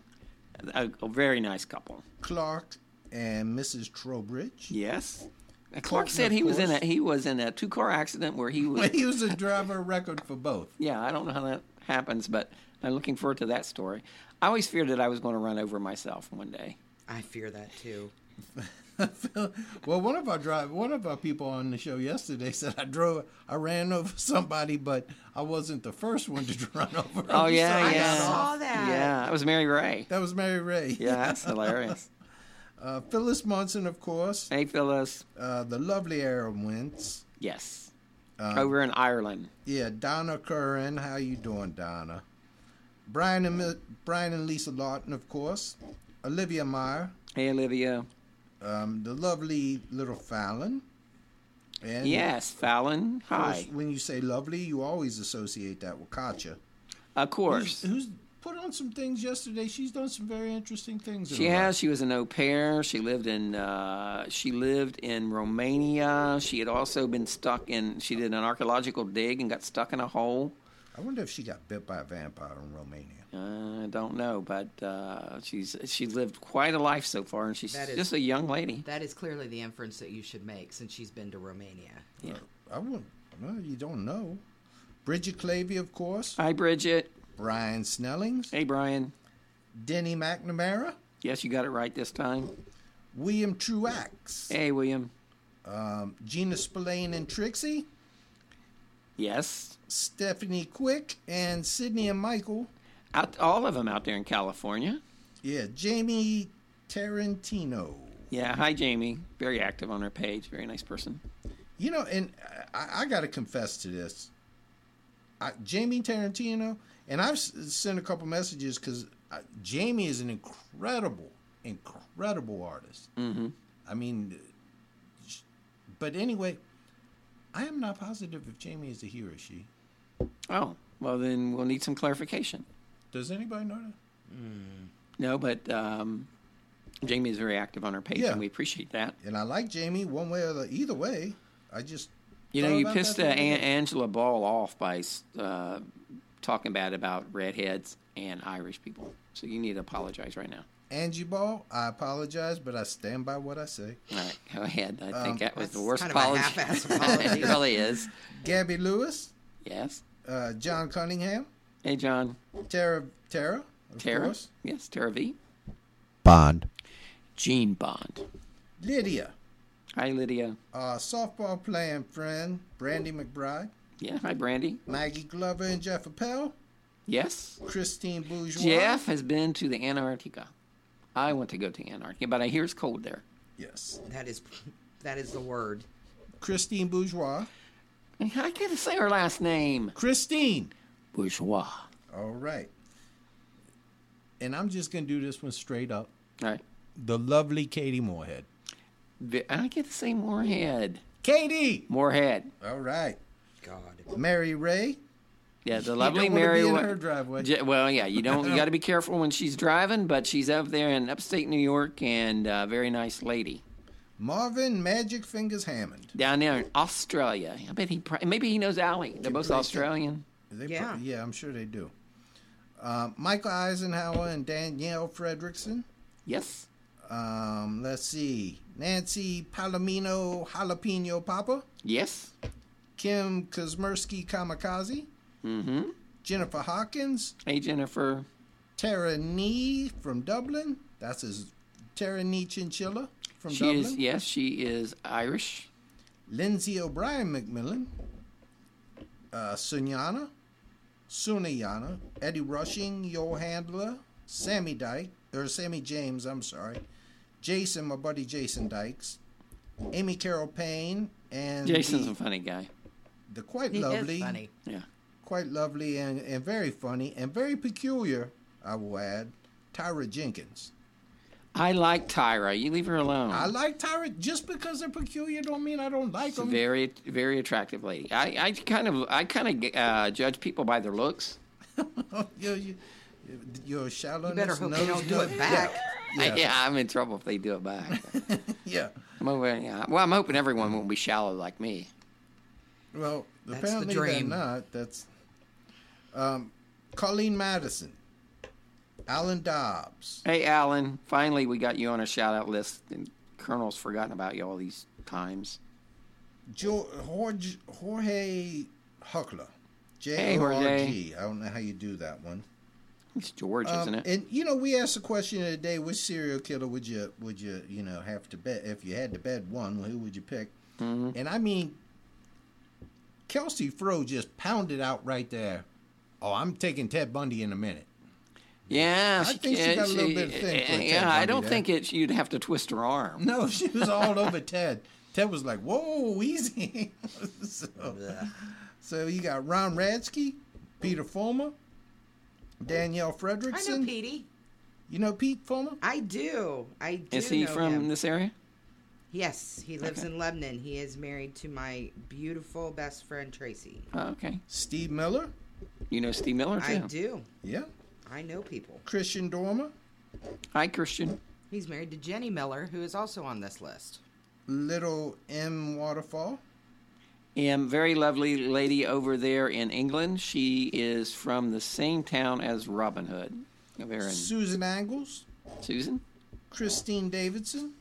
A very nice couple. Clark and Mrs. Trowbridge. Yes. Clark Colton, said of he was course. in a 2-car accident where he was. He was a driver record for both. Yeah, I don't know how that happens, but I'm looking forward to that story. I always feared that I was going to run over myself one day. I fear that too. Well, one of our people on the show yesterday said I ran over somebody, but I wasn't the first one to run over. Oh, him, yeah, so I yeah. got off. Saw that. Yeah, that was Mary Ray. That was Mary Ray. Yeah, that's hilarious. Phyllis Munson, of course. Hey, Phyllis. The lovely Aaron Wentz. Yes. Over in Ireland. Yeah, Donna Curran. How you doing, Donna? Brian and Lisa Lawton, of course. Olivia Meyer. Hey, Olivia. The lovely little Fallon. And Yes, Fallon. of course, Hi. when you say lovely, you always associate that with Katya. Of course. Who's put on some things yesterday. She's done some very interesting things. in She her has. life. She was an au pair. She lived in Romania. She had also been stuck in. She did an archaeological dig and got stuck in a hole. I wonder if she got bit by a vampire in Romania. I don't know, but she's lived quite a life so far, and she's That is- just a young lady. That is clearly the inference that you should make since she's been to Romania. Yeah. I wouldn't. Well, you don't know. Bridget Clavey, of course. Hi, Bridget. Brian Snellings. Hey, Brian. Denny McNamara. Yes, you got it right this time. William Truax. Hey, William. Gina Spillane and Trixie. Yes. Stephanie Quick and Sydney and Michael. All of them out there in California. Yeah, Jamie Tarantino. Yeah, hi, Jamie. Very active on her page. Very nice person. You know, and I got to confess to this. Jamie Tarantino, and I've sent a couple messages because Jamie is an incredible artist. Mm-hmm. I mean, but anyway, I am not positive if Jamie is a he or she. Oh, well, then we'll need some clarification. Does anybody know that? No, but Jamie is very active on her page, Yeah. and we appreciate that. And I like Jamie one way or either way. I just You know, thought you about pissed that the other day. Angela Ball off by talking bad about redheads and Irish people. So you need to apologize right now. Angie Ball, I apologize, but I stand by what I say. All right, go ahead. I think that was the That's worst kind of a apology. half-ass apology. It really is. Gabby Lewis, Yes. John Cunningham, Hey, John. Tara, Tara. course. Yes, Tara V. Bond. Gene Bond. Lydia. Hi, Lydia. Softball playing friend, Brandy McBride. Yeah, hi, Brandy. Maggie Glover and Jeff Appel. Yes. Christine Bourgeois. Jeff has been to the Antarctica. I want to go to Antarctica, but I hear it's cold there. Yes. That is the word. Christine Bourgeois. I can't say her last name. Christine Bourgeois. All right. And I'm just going to do this one straight up. All right. The lovely Katie Moorhead. I get to say Moorhead. Katie! Moorhead. All right. God. Mary Ray. Yeah, the lovely you don't Mary. Be in her driveway. Well, yeah, you don't. You got to be careful when she's driving, but she's up there in upstate New York, and very nice lady. Marvin Magic Fingers Hammond. Down there in Australia. I bet maybe he knows Allie. They're both Australian. Yeah, I'm sure they do. Michael Eisenhower and Danielle Fredrickson. Yes. Let's see. Nancy Palomino Jalapeno Papa. Yes. Kim Kosmersky Kamikaze. Mm-hmm. Jennifer Hawkins. Hey, Jennifer. Tara Nee from Dublin. That's his Tara Nee Chinchilla from Dublin. Yes, she is Irish. Lindsay O'Brien McMillan. Sunayana, Eddie Rushing, Yo Handler, Sammy James, Jason, my buddy Jason Dykes, Amy Carol Payne, and Jason's a funny guy. The quite He lovely, is funny. Yeah, quite lovely and very funny and very peculiar, I will add, Tyra Jenkins. I like Tyra. You leave her alone. I like Tyra. Just because they're peculiar don't mean I don't like them. Very, very attractive lady. I kind of judge people by their looks. Your shallowness. You better hope they don't do it back. Yeah, I'm in trouble if they do it back. Yeah. I'm hoping everyone won't be shallow like me. Well, That's apparently the dream. they're not. That's Colleen Madison, Alan Dobbs. Hey, Alan. Finally, we got you on a shout-out list. And Colonel's forgotten about you all these times. Jorge Huckler. Hey, Jorge. J-O-R-G. I don't know how you do that one. It's George, isn't it? And we asked the question of the day: which serial killer would you have to bet if you had to bet one? Who would you pick? Mm-hmm. And I mean, Kelsey Froh just pounded out right there. Oh, I'm taking Ted Bundy in a minute. Yeah, I think she got a little bit of thing for Ted yeah, I don't Bundy think you'd have to twist her arm. No, she was all over Ted. Ted was like, "Whoa, easy." So you got Ron Radsky, Peter Fulmer, Danielle Fredrickson. I know Petey. You know Pete Fulmer? I do. Is he know from him. this area? Yes, he lives in Lebanon. He is married to my beautiful best friend Tracy. Oh, okay. Steve Miller. You know Steve Miller too? I do. Yeah. I know people. Christian Dormer. Hi, Christian. He's married to Jenny Miller, who is also on this list. Little M. Waterfall. Very lovely lady over there in England. She is from the same town as Robin Hood. Susan Angles. Susan. Christine Davidson.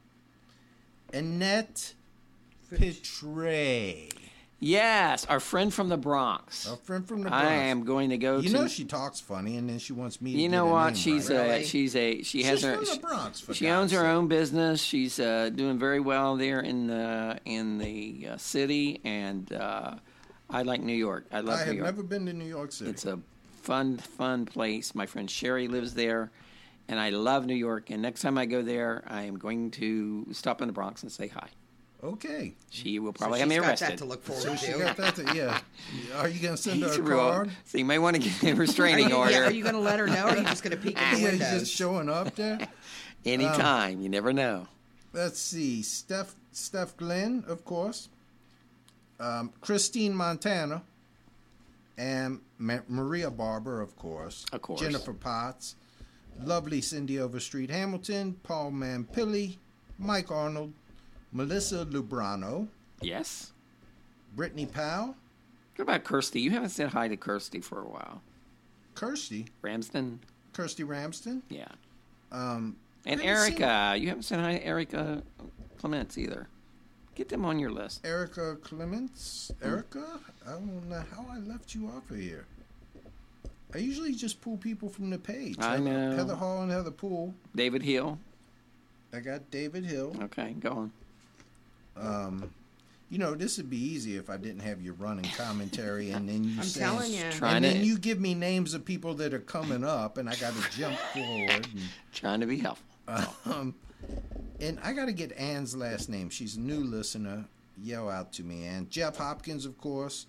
Annette Petray. Yes, our friend from the Bronx. Our friend from the Bronx. I am going to go to... You know she talks funny, and then she wants me to You get know her what? name She's right. she's from the Bronx, for she God's owns her sake. own business. She's doing very well there in the city, and I like New York. I love New York. I have never been to New York City. It's a fun place. My friend Sherry lives there, and I love New York. And next time I go there, I am going to stop in the Bronx and say hi. Okay. She will probably have she's me got arrested. that to look forward So to. she got that to, yeah. Are you going to send her He's a real- card? So you may want to get a restraining order. Yeah, are you going to let her know, or are you just going to peek in the Yeah, windows? he's just showing up there. Anytime. You never know. Let's see. Steph Glenn, of course. Christine Montana. And Maria Barber, of course. Of course. Jennifer Potts. Lovely Cindy Overstreet Hamilton. Paul Mampilli. Mike Arnold. Melissa Lubrano. Yes. Brittany Powell. What about Kirsty? You haven't said hi to Kirsty for a while. Kirsty Ramsden. Yeah. And Erica. You haven't said hi to Erica Clements either. Get them on your list. Erica Clements. Erica? I don't know how I left you off of here. I usually just pull people from the page. I know. Heather Hall and Heather Poole. David Hill. I got David Hill. Okay, go on. You know, this would be easy if I didn't have your running commentary, and then you telling you. then you give me names of people that are coming up, and I got to jump forward. Trying to be helpful. And I got to get Ann's last name. She's a new listener. Yell out to me, Ann. Jeff Hopkins, of course.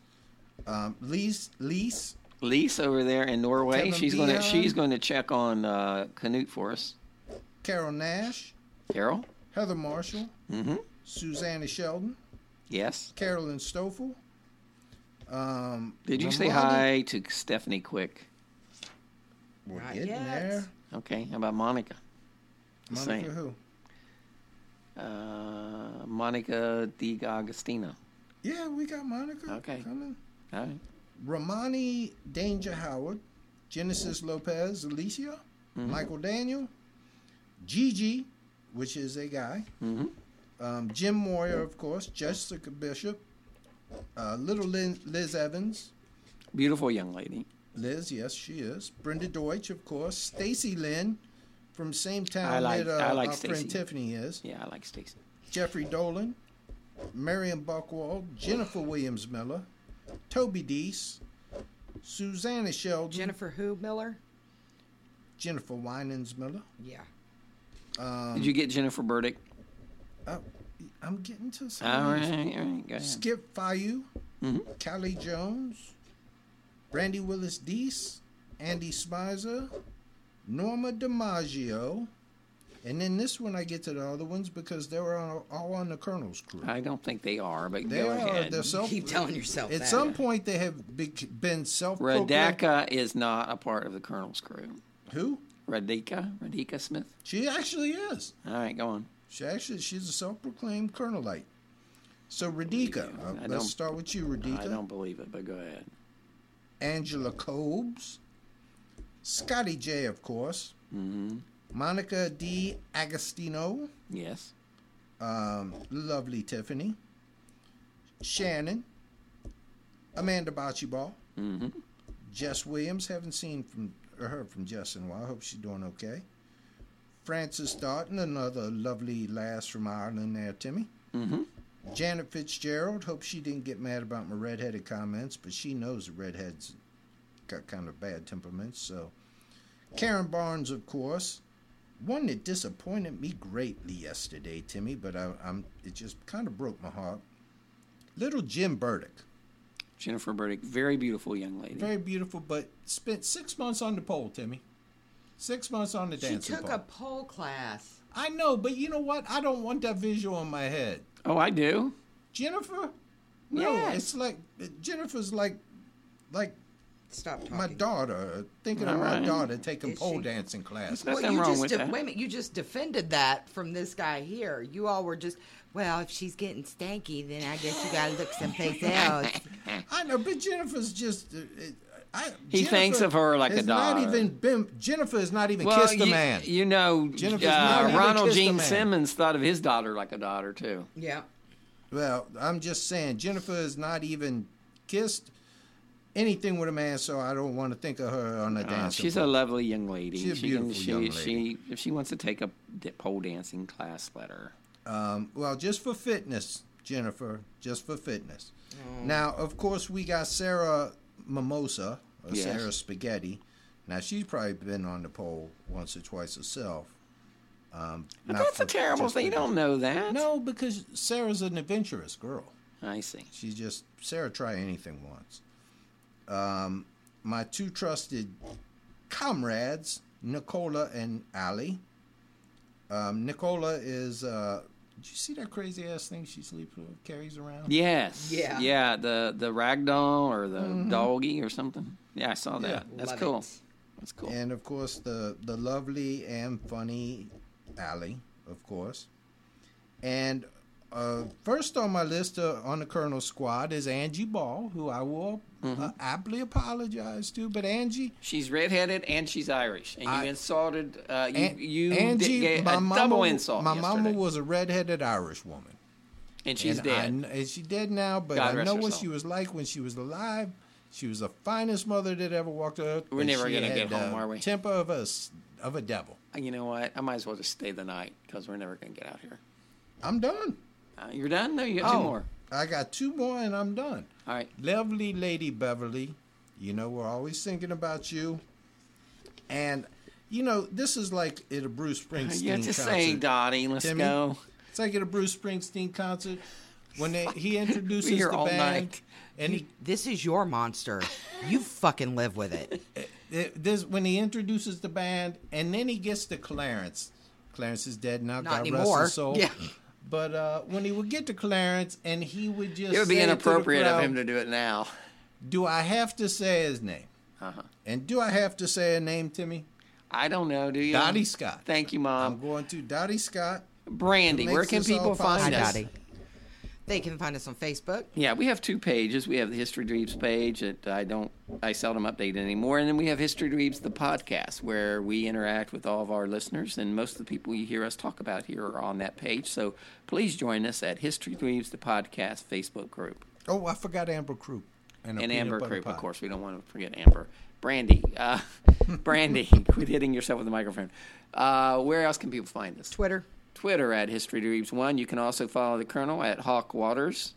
Lise over there in Norway. Kevin She's going to check on Canute for us. Carol Nash. Carol. Heather Marshall. Mm-hmm. Susanna Sheldon. Yes. Carolyn Stoffel. Did you say hi to Stephanie Quick? We're Not getting yet. there. Okay. How about Monica? Monica who? Monica D'Agostino. Yeah, we got Monica. Okay. Coming. All right. Romani Danger Howard. Genesis Lopez Alicia. Michael Daniel. Gigi, which is a guy. Jim Moyer, of course. Jessica Bishop. Little Liz Evans. Beautiful young lady. Liz, yes, she is. Brenda Deutsch, of course. Stacy Lynn, from same town I like our Stacy. friend Tiffany is. Yeah, I like Stacy. Jeffrey Dolan, Marion Buckwald, Jennifer Williams Miller, Toby Deese, Susanna Sheldon. Jennifer who, Miller? Jennifer Winans Miller. Yeah. Did you get Jennifer Burdick? I'm getting to some. All right, go ahead. Skip Fayu, Callie Jones, Brandy Willis Deese, Andy Smizer, Norma DiMaggio, and then this one I get to the other ones because they were all on the Colonel's crew. I don't think they are, but They go are. ahead. They're Keep telling yourself At that. some point, they have been self-proclaimed. Radhika is not a part of the Colonel's crew. Who? Radhika Smith. She actually is. All right, go on. She's a self-proclaimed Colonelite. So Radhika, let's start with you, Radhika. I don't believe it, but go ahead. Angela Cobes, Scotty J, of course. Monica D. Agostino. Yes. Lovely Tiffany. Shannon. Amanda Bocce-Ball. Jess Williams. Haven't seen heard from Jess in a while. Hope she's doing okay. Frances Doughton, another lovely lass from Ireland there, Timmy. Janet Fitzgerald. Hope she didn't get mad about my redheaded comments, but she knows the redheads got kind of bad temperaments. So, Karen Barnes, of course. One that disappointed me greatly yesterday, Timmy, but it just kind of broke my heart. Little Jim Burdick. Jennifer Burdick, very beautiful young lady. Very beautiful, but spent 6 months on the pole, Timmy. 6 months on the dancing pole. She took a pole class. I know, but you know what? I don't want that visual in my head. Oh, I do. Jennifer? No, Yes. it's like Jennifer's like Stop talking. my daughter. Thinking of my daughter taking pole dancing classes. There's nothing wrong with that. Wait a minute, you just defended that from this guy here. You all were just, well, if she's getting stanky, then I guess you got to look someplace else. I know, but Jennifer's just. He thinks of her like a daughter. Jennifer has not even kissed a man. You know, Jennifer's not even Ronald kissed a Gene man. Simmons thought of his daughter like a daughter, too. Yeah. Well, I'm just saying, Jennifer has not even kissed anything with a man, so I don't want to think of her on the dance. She's a lovely young lady. She's a beautiful young lady. If she wants to take a pole dancing class, let her. Well, just for fitness, Jennifer, just for fitness. Now, of course, we got Sarah Mimosa, or Yes. Sarah Spaghetti. Now, she's probably been on the pole once or twice herself. But that's a terrible thing. You don't know that. No, because Sarah's an adventurous girl. I see. Sarah try anything once. My two trusted comrades, Nicola and Allie. Nicola is, did you see that crazy ass thing she sleeps with, carries around? Yes. Yeah. Yeah, the rag doll or the doggy or something. Yeah, I saw that. Yeah. That's Love cool. it. That's cool. And, of course, the lovely and funny Allie, of course. And first on my list on the Colonel Squad is Angie Ball, who I will aptly apologize to. But Angie... She's redheaded and she's Irish. And you insulted... you Angie, gave my a mama, double insult My yesterday. mama was a redheaded Irish woman. And she's dead. And she's dead now, but God I rest know her what soul. she was like when she was alive. She was the finest mother that ever walked the earth. We're never going to get home, are we? Temper of a devil. You know what? I might as well just stay the night because we're never going to get out here. I'm done. You're done? No, you got 2 more. I got 2 more and I'm done. All right. Lovely Lady Beverly, you know, we're always thinking about you. And, you know, this is like at a Bruce Springsteen You have to concert. say, Dottie, let's Timmy, go. It's like at a Bruce Springsteen concert when he introduces We're here the all band. night. And This is your monster. You fucking live with it. when he introduces the band, and then he gets to Clarence. Clarence is dead now. Not God anymore. rest his soul. Yeah. But when he would get to Clarence, and he would just It would be say inappropriate to the of crowd, him to do it now. Do I have to say his name? Uh-huh. And do I have to say a name, Timmy? I don't know, do you? Dottie Scott. Thank you, I'm Mom. going to Dottie Scott. Brandy, Who where makes can this all people find Hi, us? Dottie. They can find us on Facebook. Yeah, we have 2 pages. We have the History Dweebs page that I seldom update anymore, and then we have History Dweebs the podcast, where we interact with all of our listeners, and most of the people you hear us talk about here are on that page. So please join us at History Dweebs the podcast Facebook group. Oh, I forgot Amber Croup. And a peanut Amber butter Croup, pie. of course. We don't want to forget Amber. Brandy. Brandy, quit hitting yourself with the microphone. Where else can people find us? Twitter at History Dweebs 1. You can also follow the Colonel at Hawk Waters.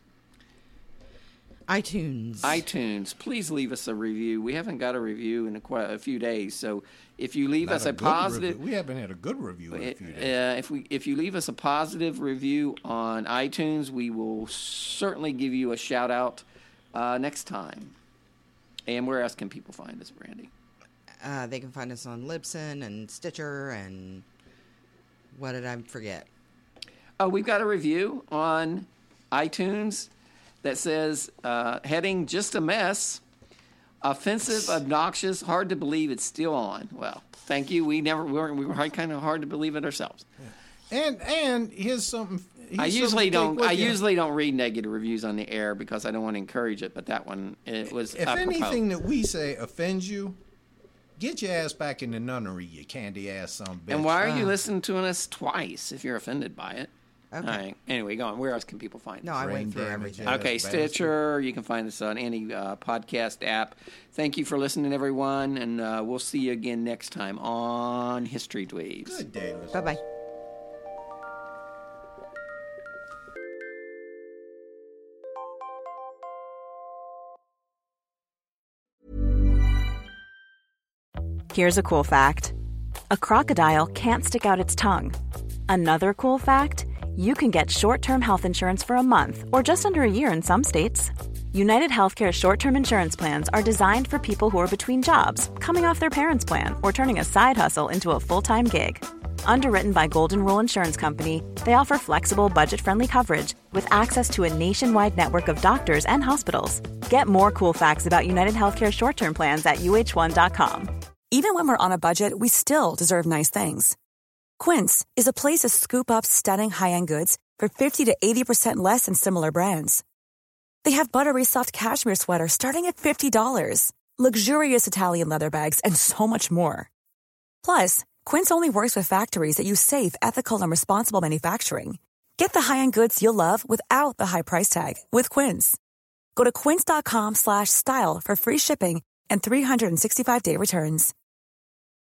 iTunes. Please leave us a review. We haven't got a review in quite a few days, so if you leave us a positive, we haven't had a good review in a few days. if you leave us a positive review on iTunes, we will certainly give you a shout out next time. And where else can people find us, Brandy? They can find us on Libsyn and Stitcher and what did I forget? Oh, we've got a review on iTunes that says, heading just a mess, offensive, obnoxious, hard to believe it's still on. Well, thank you. We were kind of hard to believe it ourselves. Yeah. And here's something. I usually don't read negative reviews on the air because I don't want to encourage it, but that one, it was If apropos. anything that we say offends you, get your ass back in the nunnery, you candy ass son of a bitch. And why are you listening to us twice if you're offended by it? Okay. All right. Anyway, go on. Where else can people find us? No, I went through everything. Okay, Stitcher. You can find us on any podcast app. Thank you for listening, everyone, and we'll see you again next time on History Dweebs. Good day, Bye-bye. Here's a cool fact. A crocodile can't stick out its tongue. Another cool fact, you can get short-term health insurance for a month or just under a year in some states. United Healthcare short-term insurance plans are designed for people who are between jobs, coming off their parents' plan, or turning a side hustle into a full-time gig. Underwritten by Golden Rule Insurance Company, they offer flexible, budget-friendly coverage with access to a nationwide network of doctors and hospitals. Get more cool facts about United Healthcare short-term plans at uh1.com. Even when we're on a budget, we still deserve nice things. Quince is a place to scoop up stunning high-end goods for 50 to 80% less than similar brands. They have buttery soft cashmere sweaters starting at $50, luxurious Italian leather bags, and so much more. Plus, Quince only works with factories that use safe, ethical, and responsible manufacturing. Get the high-end goods you'll love without the high price tag with Quince. Go to quince.com/style for free shipping and 365-day returns.